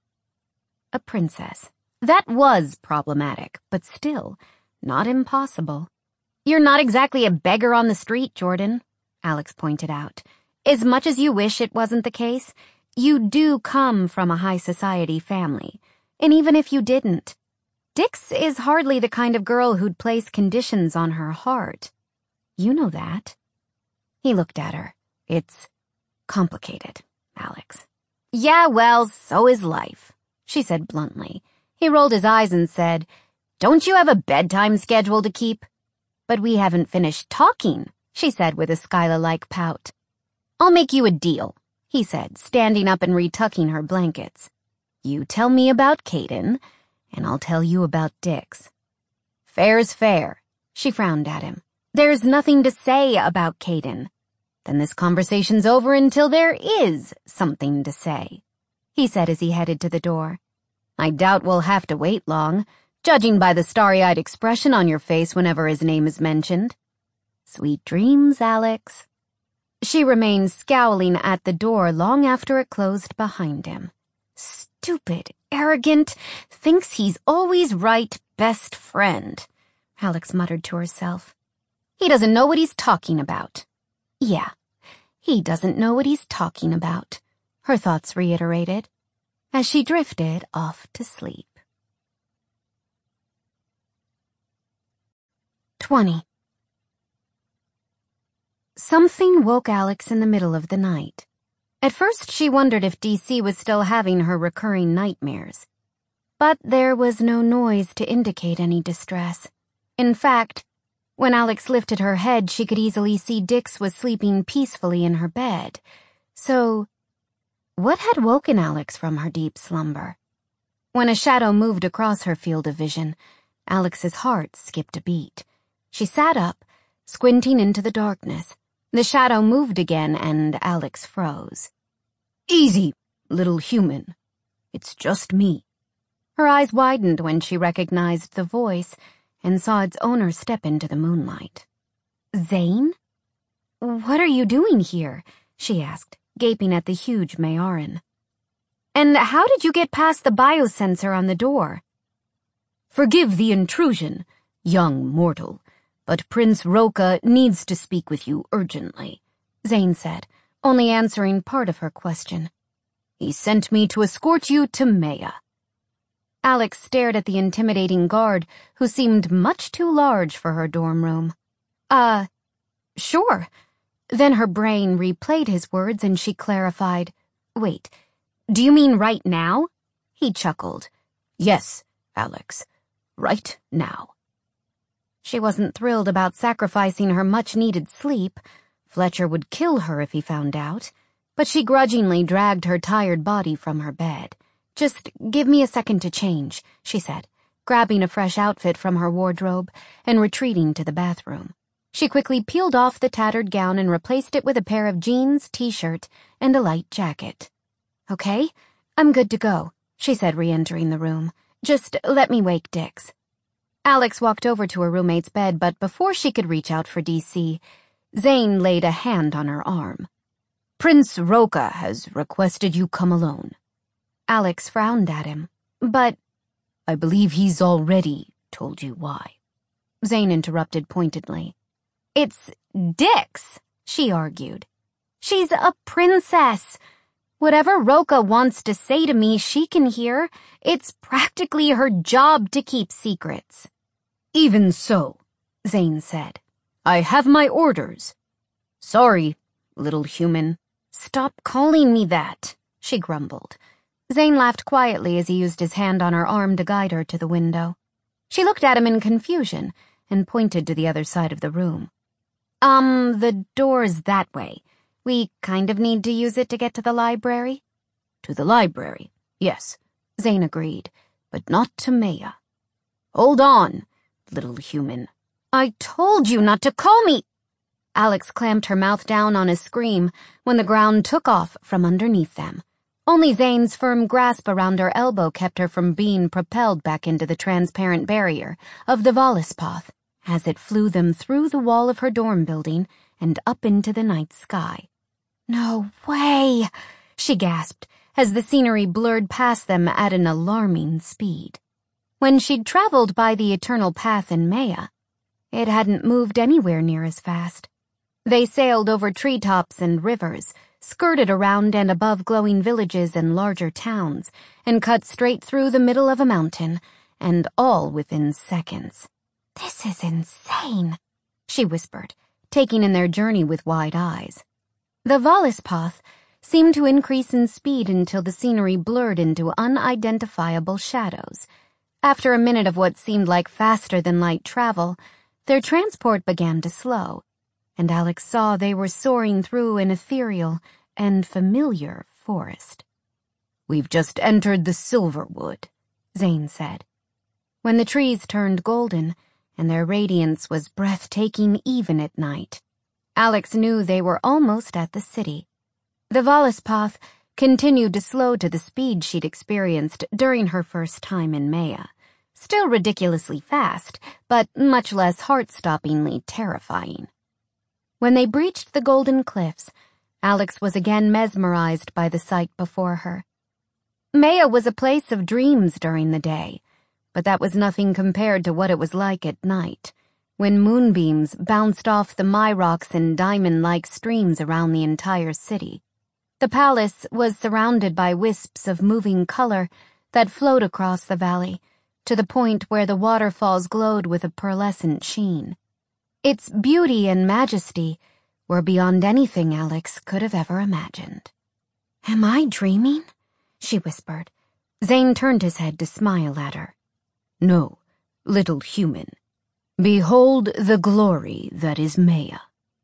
A princess. That was problematic, but still, not impossible. You're not exactly a beggar on the street, Jordan, Alex pointed out. As much as you wish it wasn't the case, you do come from a high society family. And even if you didn't, Dix is hardly the kind of girl who'd place conditions on her heart. You know that. He looked at her. It's complicated, Alex. Yeah, well, so is life, she said bluntly. He rolled his eyes and said, Don't you have a bedtime schedule to keep? But we haven't finished talking, she said with a Skyla-like pout. I'll make you a deal, he said, standing up and retucking her blankets. You tell me about Caden, and I'll tell you about Dix. Fair's fair, she frowned at him. There's nothing to say about Caden. Then this conversation's over until there is something to say, he said as he headed to the door. I doubt we'll have to wait long, judging by the starry-eyed expression on your face whenever his name is mentioned. Sweet dreams, Alex. She remained scowling at the door long after it closed behind him. Stupid, arrogant, thinks he's always right best friend, Alex muttered to herself. He doesn't know what he's talking about. Yeah, he doesn't know what he's talking about, her thoughts reiterated, as she drifted off to sleep. 20. Something woke Alex in the middle of the night. At first, she wondered if DC was still having her recurring nightmares. But there was no noise to indicate any distress. In fact, when Alex lifted her head, she could easily see Dix was sleeping peacefully in her bed. So, what had woken Alex from her deep slumber? When a shadow moved across her field of vision, Alex's heart skipped a beat. She sat up, squinting into the darkness. The shadow moved again, and Alex froze. Easy, little human. It's just me. Her eyes widened when she recognized the voice and saw its owner step into the moonlight. Zane? What are you doing here? She asked, gaping at the huge Mayaran. And how did you get past the biosensor on the door? Forgive the intrusion, young mortal, but Prince Roka needs to speak with you urgently, Zane said, only answering part of her question. He sent me to escort you to Maya. Alex stared at the intimidating guard, who seemed much too large for her dorm room. Sure. Then her brain replayed his words and she clarified. Wait, do you mean right now? He chuckled. Yes, Alex, right now. She wasn't thrilled about sacrificing her much-needed sleep. Fletcher would kill her if he found out. But she grudgingly dragged her tired body from her bed. Just give me a second to change, she said, grabbing a fresh outfit from her wardrobe and retreating to the bathroom. She quickly peeled off the tattered gown and replaced it with a pair of jeans, t-shirt, and a light jacket. Okay, I'm good to go, she said, re-entering the room. Just let me wake Dix. Alex walked over to her roommate's bed, but before she could reach out for DC, Zane laid a hand on her arm. Prince Roka has requested you come alone. Alex frowned at him. But I believe he's already told you why. Zane interrupted pointedly. It's Dix, she argued. She's a princess. Whatever Roka wants to say to me, she can hear. It's practically her job to keep secrets. Even so, Zane said. I have my orders. Sorry, little human. Stop calling me that, she grumbled. Zane laughed quietly as he used his hand on her arm to guide her to the window. She looked at him in confusion and pointed to the other side of the room. The door's that way. We kind of need to use it to get to the library. To the library, yes, Zane agreed, but not to Maya. Hold on, little human. I told you not to call me. Alex clamped her mouth down on a scream when the ground took off from underneath them. Only Zane's firm grasp around her elbow kept her from being propelled back into the transparent barrier of the Voluspath as it flew them through the wall of her dorm building and up into the night sky. No way, she gasped as the scenery blurred past them at an alarming speed. When she'd traveled by the eternal path in Maya, it hadn't moved anywhere near as fast. They sailed over treetops and rivers, skirted around and above glowing villages and larger towns, and cut straight through the middle of a mountain, and all within seconds. This is insane, she whispered, taking in their journey with wide eyes. The Voluspath seemed to increase in speed until the scenery blurred into unidentifiable shadows. After a minute of what seemed like faster-than-light travel, their transport began to slow, and Alex saw they were soaring through an ethereal and familiar forest. "We've just entered the Silverwood," Zane said. When the trees turned golden, and their radiance was breathtaking even at night, Alex knew they were almost at the city. The Voluspath continued to slow to the speed she'd experienced during her first time in Maya. Still ridiculously fast, but much less heart-stoppingly terrifying. When they breached the Golden Cliffs, Alex was again mesmerized by the sight before her. Maya was a place of dreams during the day, but that was nothing compared to what it was like at night, when moonbeams bounced off the Myrox and diamond-like streams around the entire city. The palace was surrounded by wisps of moving color that flowed across the valley, to the point where the waterfalls glowed with a pearlescent sheen. Its beauty and majesty were beyond anything Alex could have ever imagined. "Am I dreaming?" she whispered. Zane turned his head to smile at her. "No, little human. Behold the glory that is Maya."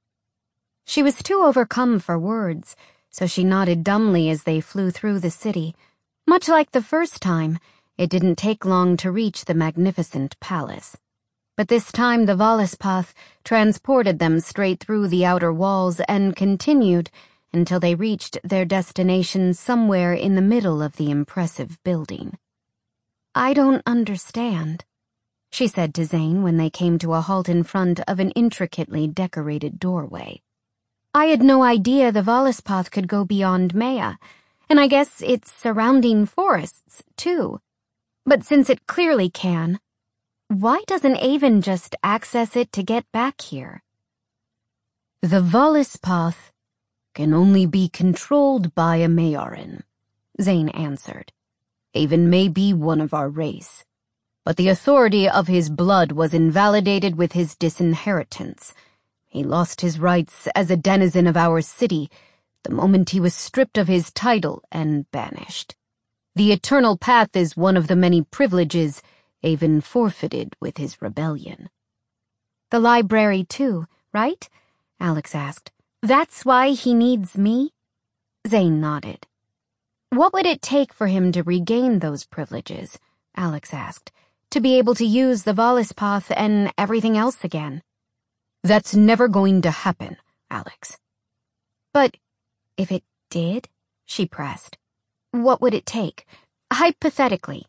She was too overcome for words, so she nodded dumbly as they flew through the city. Much like the first time, it didn't take long to reach the magnificent palace. But this time the Voluspath transported them straight through the outer walls and continued until they reached their destination somewhere in the middle of the impressive building. "I don't understand," she said to Zane when they came to a halt in front of an intricately decorated doorway. "I had no idea the Voluspath could go beyond Maya, and I guess its surrounding forests, too. But since it clearly can, why doesn't Avon just access it to get back here?" "The Voluspath can only be controlled by a Mayaran," Zane answered. "Avon may be one of our race, but the authority of his blood was invalidated with his disinheritance. He lost his rights as a denizen of our city the moment he was stripped of his title and banished. The Eternal Path is one of the many privileges Avon forfeited with his rebellion." "The library, too, right?" Alex asked. "That's why he needs me?" Zane nodded. "What would it take for him to regain those privileges?" Alex asked. "To be able to use the Voluspath and everything else again?" "That's never going to happen, Alex." "But if it did," she pressed, "what would it take? Hypothetically."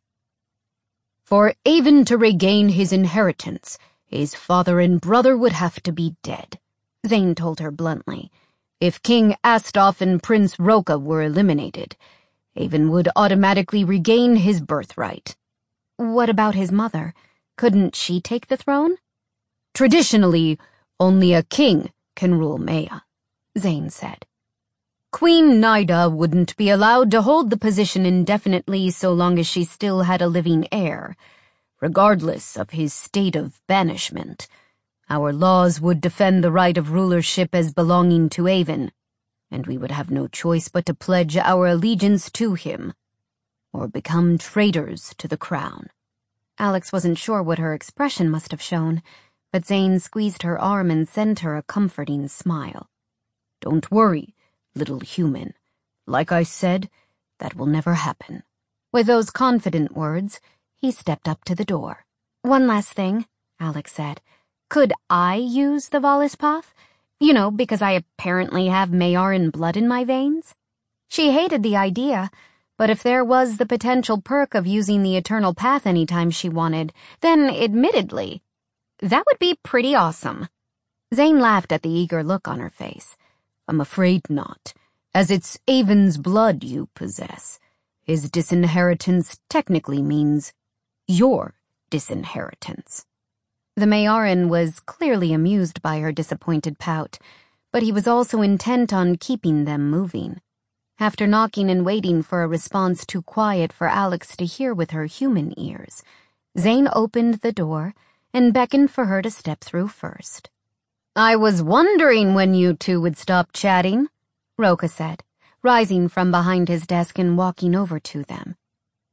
"For Avon to regain his inheritance, his father and brother would have to be dead," Zane told her bluntly. "If King Astoff and Prince Roka were eliminated, Avon would automatically regain his birthright." "What about his mother? Couldn't she take the throne?" "Traditionally, only a king can rule Maya," Zane said. "Queen Nida wouldn't be allowed to hold the position indefinitely so long as she still had a living heir, regardless of his state of banishment. Our laws would defend the right of rulership as belonging to Avon, and we would have no choice but to pledge our allegiance to him, or become traitors to the crown." Alex wasn't sure what her expression must have shown, but Zane squeezed her arm and sent her a comforting smile. "Don't worry, little human. Like I said, that will never happen." With those confident words, he stepped up to the door. "One last thing," Alex said. "Could I use the Voluspath? You know, because I apparently have Mayaran blood in my veins?" She hated the idea, but if there was the potential perk of using the Eternal Path anytime she wanted, then, admittedly, that would be pretty awesome. Zane laughed at the eager look on her face. "I'm afraid not, as it's Avon's blood you possess. His disinheritance technically means your disinheritance." The Mayaran was clearly amused by her disappointed pout, but he was also intent on keeping them moving. After knocking and waiting for a response too quiet for Alex to hear with her human ears, Zane opened the door and beckoned for her to step through first. "I was wondering when you two would stop chatting," Roka said, rising from behind his desk and walking over to them.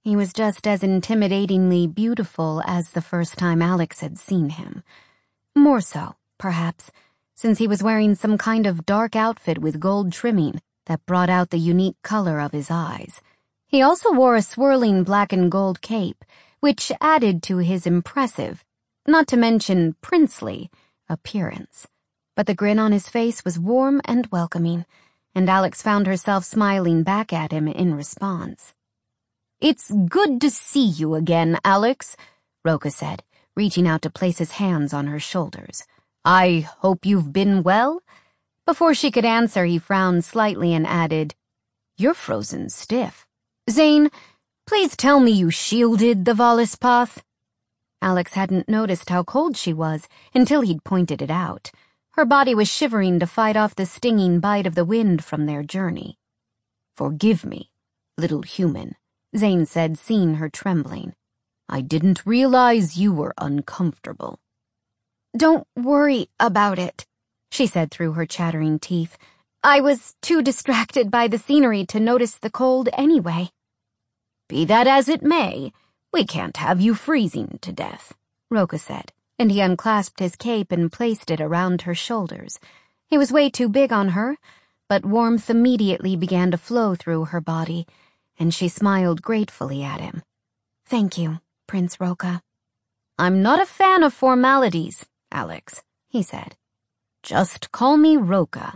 He was just as intimidatingly beautiful as the first time Alex had seen him. More so, perhaps, since he was wearing some kind of dark outfit with gold trimming that brought out the unique color of his eyes. He also wore a swirling black and gold cape, which added to his impressive, not to mention princely, appearance. But the grin on his face was warm and welcoming, and Alex found herself smiling back at him in response. "It's good to see you again, Alex," Roka said, reaching out to place his hands on her shoulders. "I hope you've been well?" Before she could answer, he frowned slightly and added, "You're frozen stiff. Zane, please tell me you shielded the Voluspath." Alex hadn't noticed how cold she was until he'd pointed it out. Her body was shivering to fight off the stinging bite of the wind from their journey. "Forgive me, little human," Zane said, seeing her trembling. "I didn't realize you were uncomfortable." "Don't worry about it," she said through her chattering teeth. "I was too distracted by the scenery to notice the cold anyway." "Be that as it may, we can't have you freezing to death," Roka said, and he unclasped his cape and placed it around her shoulders. It was way too big on her, but warmth immediately began to flow through her body, and she smiled gratefully at him. "Thank you, Prince Roka." "I'm not a fan of formalities, Alex," he said. "Just call me Roka."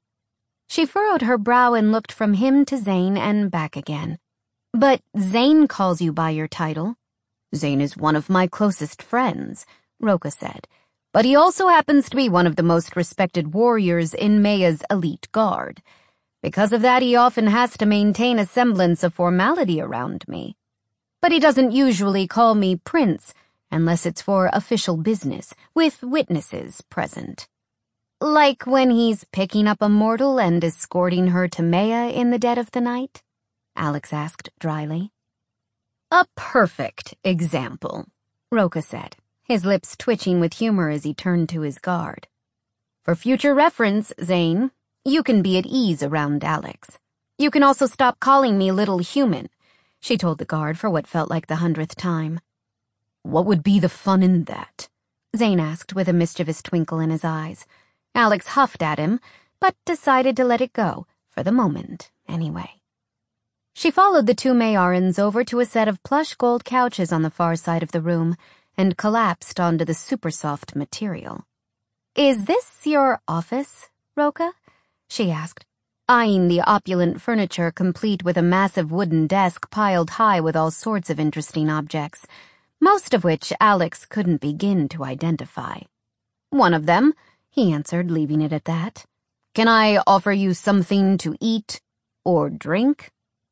She furrowed her brow and looked from him to Zane and back again. "But Zane calls you by your title." "Zane is one of my closest friends," Roka said, "but he also happens to be one of the most respected warriors in Maya's elite guard. Because of that, he often has to maintain a semblance of formality around me. But he doesn't usually call me Prince unless it's for official business, with witnesses present." "Like when he's picking up a mortal and escorting her to Maya in the dead of the night?" Alex asked dryly. "A perfect example," Roka said, his lips twitching with humor as he turned to his guard. "For future reference, Zane, you can be at ease around Alex. You can also stop calling me little human," she told the guard for what felt like the 100th time. "What would be the fun in that?" Zane asked with a mischievous twinkle in his eyes. Alex huffed at him, but decided to let it go, for the moment, anyway. She followed the two Mayarans over to a set of plush gold couches on the far side of the room and collapsed onto the super soft material. "Is this your office, Roka?" she asked, eyeing the opulent furniture complete with a massive wooden desk piled high with all sorts of interesting objects, most of which Alex couldn't begin to identify. "One of them," he answered, leaving it at that. "Can I offer you something to eat or drink?"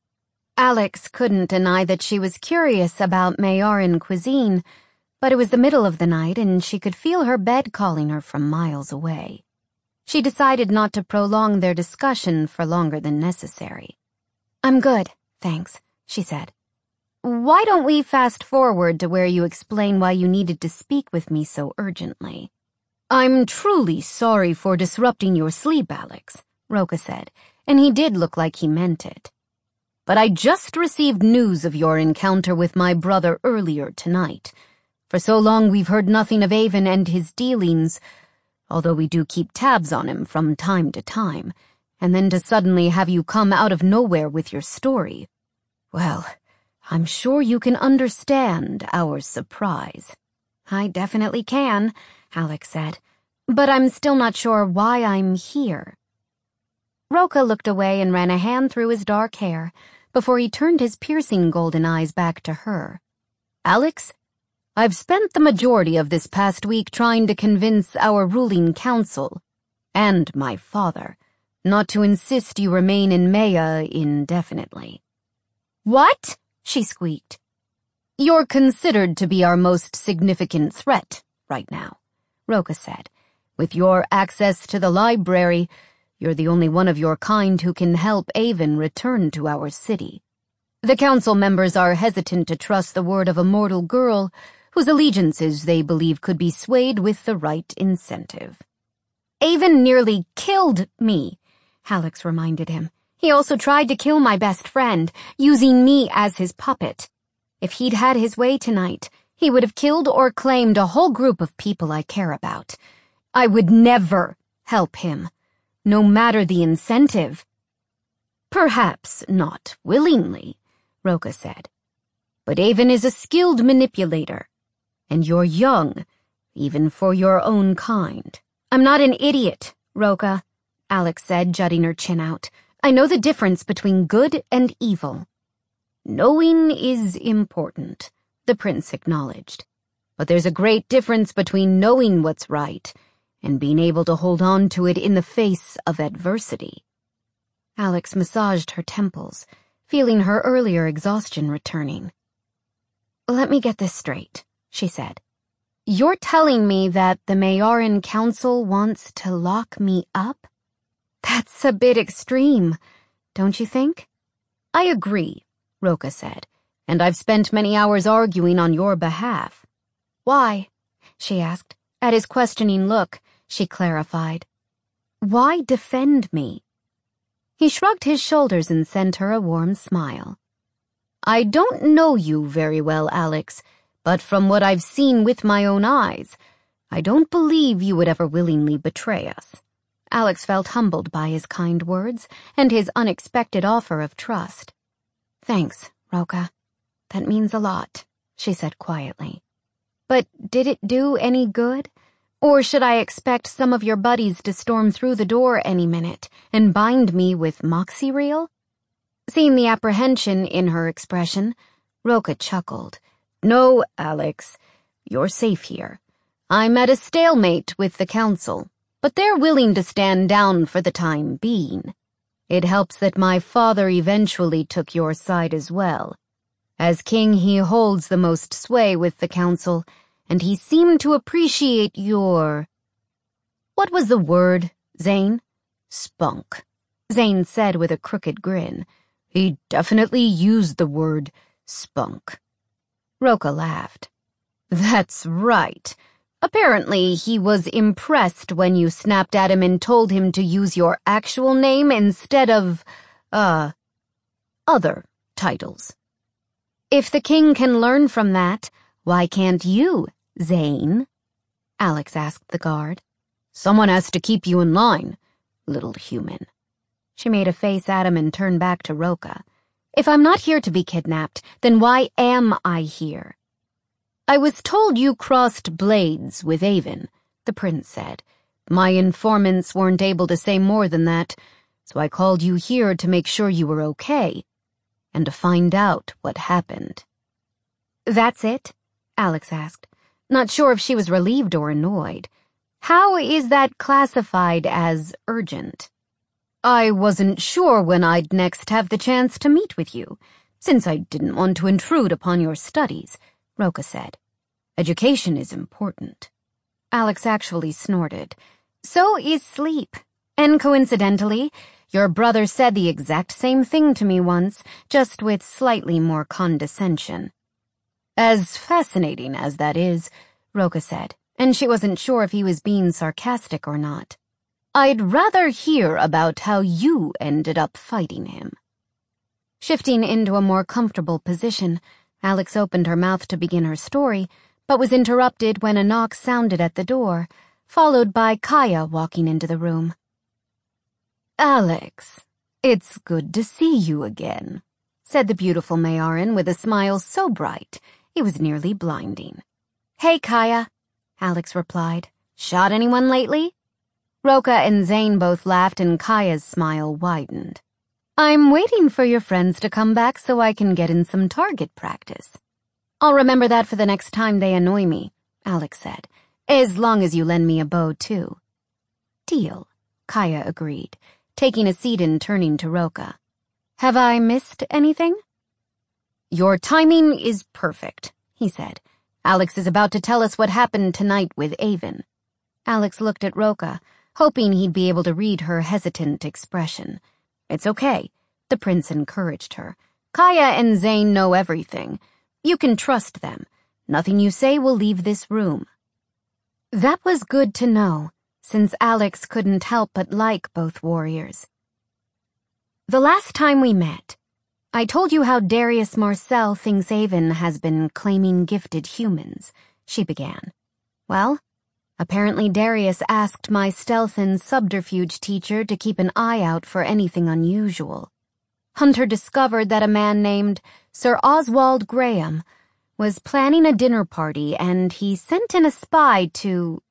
Alex couldn't deny that she was curious about Mayaran cuisine, but it was the middle of the night and she could feel her bed calling her from miles away. She decided not to prolong their discussion for longer than necessary. "I'm good, thanks," she said. "Why don't we fast forward to where you explain why you needed to speak with me so urgently?" "I'm truly sorry for disrupting your sleep, Alex," Roka said, and he did look like he meant it. "But I just received news of your encounter with my brother earlier tonight. For so long we've heard nothing of Avon and his dealings, although we do keep tabs on him from time to time, and then to suddenly have you come out of nowhere with your story. Well, I'm sure you can understand our surprise." "I definitely can," Alex said, "but I'm still not sure why I'm here." Roka looked away and ran a hand through his dark hair before he turned his piercing golden eyes back to her. "Alex, I've spent the majority of this past week trying to convince our ruling council, and my father, not to insist you remain in Maya indefinitely." "What?" she squeaked. "You're considered to be our most significant threat right now," Roka said. "With your access to the library, you're the only one of your kind who can help Avon return to our city. The council members are hesitant to trust the word of a mortal girl whose allegiances they believe could be swayed with the right incentive." "Avon nearly killed me," Alex reminded him. "He also tried to kill my best friend, using me as his puppet." If he'd had his way tonight, he would have killed or claimed a whole group of people I care about. I would never help him, no matter the incentive. Perhaps not willingly, Roka said. But Avon is a skilled manipulator, and you're young, even for your own kind. I'm not an idiot, Roka, Alex said, jutting her chin out. I know the difference between good and evil. Knowing is important, the prince acknowledged. But there's a great difference between knowing what's right and being able to hold on to it in the face of adversity. Alex massaged her temples, feeling her earlier exhaustion returning. Let me get this straight, she said. You're telling me that the Mayoran Council wants to lock me up? That's a bit extreme, don't you think? I agree, Roka said, and I've spent many hours arguing on your behalf. Why? She asked. At his questioning look, she clarified. Why defend me? He shrugged his shoulders and sent her a warm smile. I don't know you very well, Alex, but from what I've seen with my own eyes, I don't believe you would ever willingly betray us. Alex felt humbled by his kind words and his unexpected offer of trust. Thanks, Roka. That means a lot, she said quietly. But did it do any good? Or should I expect some of your buddies to storm through the door any minute and bind me with moxie reel? Seeing the apprehension in her expression, Roka chuckled. No, Alex, you're safe here. I'm at a stalemate with the council, but they're willing to stand down for the time being. It helps that my father eventually took your side as well. As king, he holds the most sway with the council, and he seemed to appreciate your... What was the word, Zane? Spunk, Zane said with a crooked grin. He definitely used the word spunk. Roka laughed. That's right. Apparently, he was impressed when you snapped at him and told him to use your actual name instead of, other titles. If the king can learn from that, why can't you, Zane? Alex asked the guard. Someone has to keep you in line, little human. She made a face at him and turned back to Roka. If I'm not here to be kidnapped, then why am I here? I was told you crossed blades with Avon, the prince said. My informants weren't able to say more than that, so I called you here to make sure you were okay, and to find out what happened. That's it? Alex asked, not sure if she was relieved or annoyed. How is that classified as urgent? I wasn't sure when I'd next have the chance to meet with you, since I didn't want to intrude upon your studies, Roka said. Education is important. Alex actually snorted. So is sleep. And coincidentally, your brother said the exact same thing to me once, just with slightly more condescension. As fascinating as that is, Roka said, and she wasn't sure if he was being sarcastic or not. I'd rather hear about how you ended up fighting him. Shifting into a more comfortable position, Alex opened her mouth to begin her story, but was interrupted when a knock sounded at the door, followed by Kaya walking into the room. Alex, it's good to see you again, said the beautiful Mayoran with a smile so bright it was nearly blinding. Hey, Kaya, Alex replied. Shot anyone lately? Roka and Zane both laughed and Kaya's smile widened. I'm waiting for your friends to come back so I can get in some target practice. I'll remember that for the next time they annoy me, Alex said, as long as you lend me a bow too. Deal, Kaya agreed, taking a seat and turning to Roka. Have I missed anything? Your timing is perfect, he said. Alex is about to tell us what happened tonight with Avon. Alex looked at Roka, hoping he'd be able to read her hesitant expression. It's okay, the prince encouraged her. Kaya and Zane know everything. You can trust them. Nothing you say will leave this room. That was good to know, since Alex couldn't help but like both warriors. The last time we met, I told you how Darius Marcel thinks Avon has been claiming gifted humans, she began. Well, apparently Darius asked my stealth and subterfuge teacher to keep an eye out for anything unusual. Hunter discovered that a man named Sir Oswald Graham was planning a dinner party, and he sent in a spy to...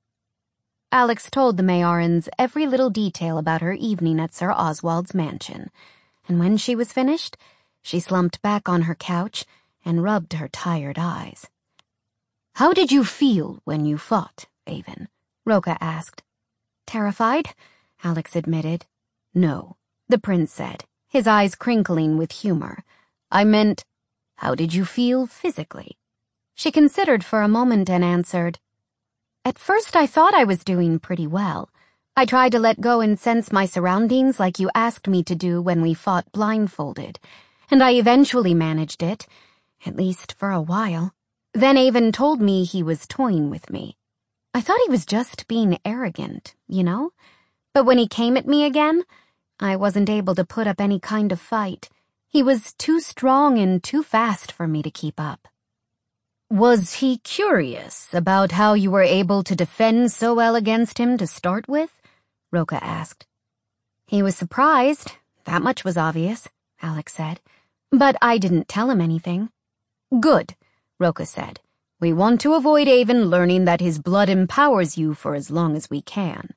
Alex told the Mayarans every little detail about her evening at Sir Oswald's mansion, and when she was finished, she slumped back on her couch and rubbed her tired eyes. "How did you feel when you fought, Avon?" Roka asked. "Terrified," Alex admitted. "No," the prince said, his eyes crinkling with humor. "I meant, how did you feel physically?" She considered for a moment and answered, "At first I thought I was doing pretty well. I tried to let go and sense my surroundings like you asked me to do when we fought blindfolded, and I eventually managed it, at least for a while. Then Avon told me he was toying with me. I thought he was just being arrogant, you know? But when he came at me again, I wasn't able to put up any kind of fight. He was too strong and too fast for me to keep up." "Was he curious about how you were able to defend so well against him to start with?" Roka asked. "He was surprised. That much was obvious," Alex said. "But I didn't tell him anything." "Good," Roka said. "We want to avoid Avon learning that his blood empowers you for as long as we can."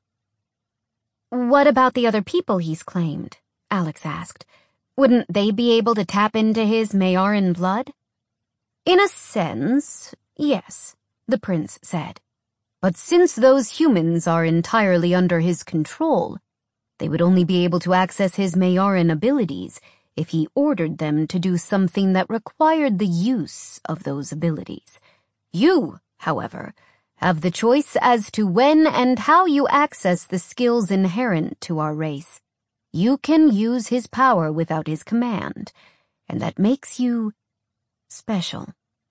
"What about the other people he's claimed?" Alex asked. "Wouldn't they be able to tap into his Mayaran blood?" "In a sense, yes," the prince said. "But since those humans are entirely under his control, they would only be able to access his Mayaran abilities if he ordered them to do something that required the use of those abilities. You, however, have the choice as to when and how you access the skills inherent to our race. You can use his power without his command, and that makes you special."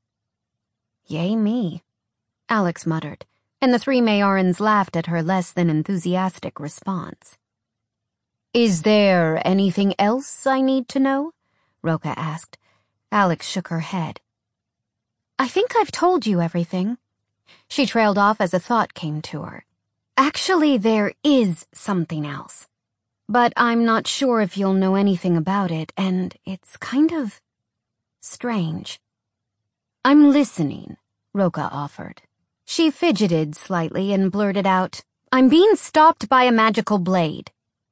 "Yay me," Alex muttered, and the three Mayarans laughed at her less than enthusiastic response. "Is there anything else I need to know?" Roka asked. Alex shook her head. "I think I've told you everything." She trailed off as a thought came to her. "Actually, there is something else. But I'm not sure if you'll know anything about it, and it's kind of strange." "I'm listening," Roka offered. She fidgeted slightly and blurted out, "I'm being stopped by a magical blade."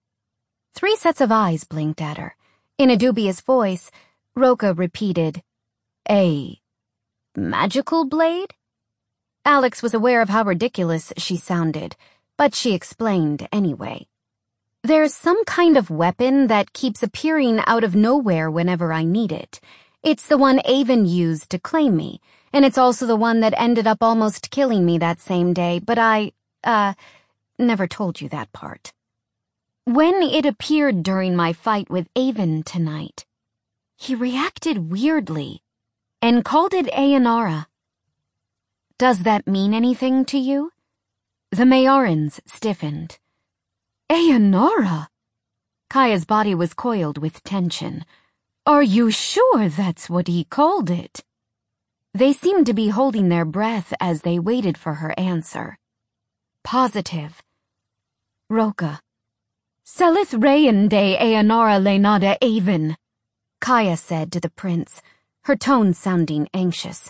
3 sets of eyes blinked at her. In a dubious voice, Roka repeated, "A magical blade?" Alex was aware of how ridiculous she sounded, but she explained anyway. "There's some kind of weapon that keeps appearing out of nowhere whenever I need it. It's the one Avon used to claim me, and it's also the one that ended up almost killing me that same day, but I, never told you that part. When it appeared during my fight with Avon tonight, he reacted weirdly and called it Ayanara. Does that mean anything to you?" The Mayarans stiffened. "Ayanara?" Kaya's body was coiled with tension. "Are you sure that's what he called it?" They seemed to be holding their breath as they waited for her answer. "Positive." "Roka. Selith Rayan de Ayanara Lenada Avon," Kaya said to the prince, her tone sounding anxious.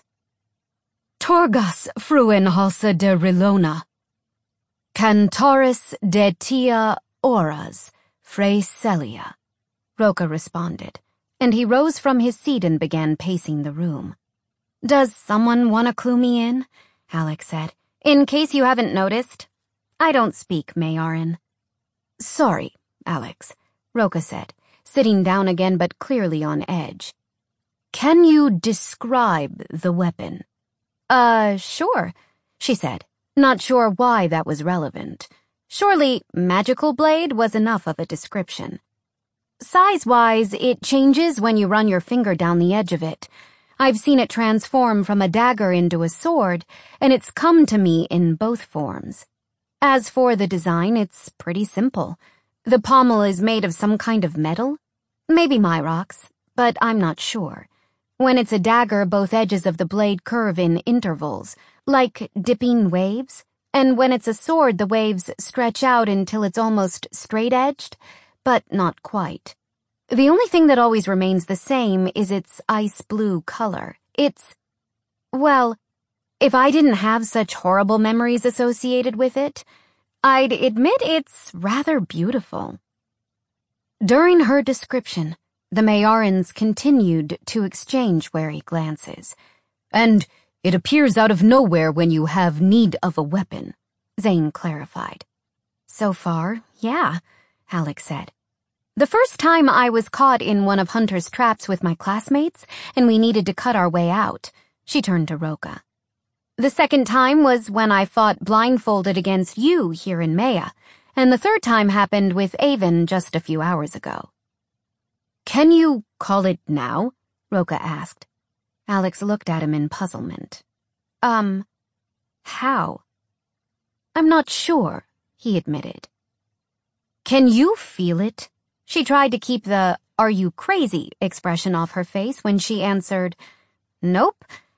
"Torgas fruen halsa de Rilona. Cantaris de tia oras frey celia," Roka responded, and he rose from his seat and began pacing the room. "Does someone want to clue me in?" Alex said. "In case you haven't noticed, I don't speak Mayaran." "Sorry, Alex," Roka said, sitting down again but clearly on edge. "Can you describe the weapon?" Sure," she said, not sure why that was relevant. Surely magical blade was enough of a description. "Size-wise, it changes when you run your finger down the edge of it. I've seen it transform from a dagger into a sword, and it's come to me in both forms. As for the design, it's pretty simple. The pommel is made of some kind of metal, maybe Myrox, but I'm not sure. When it's a dagger, both edges of the blade curve in intervals, like dipping waves, and when it's a sword, the waves stretch out until it's almost straight-edged, but not quite. The only thing that always remains the same is its ice blue color. Well, if I didn't have such horrible memories associated with it, I'd admit it's rather beautiful. During her description, the Mayarans continued to exchange wary glances. And it appears out of nowhere when you have need of a weapon, Zane clarified. So far, yeah, Alex said. The first time I was caught in one of Hunter's traps with my classmates, and we needed to cut our way out. She turned to Roka. The second time was when I fought blindfolded against you here in Maya, and the third time happened with Avon just a few hours ago. Can you call it now? Roka asked. Alex looked at him in puzzlement. How? I'm not sure, he admitted. Can you feel it? She tried to keep the "are you crazy" expression off her face when she answered, "Nope,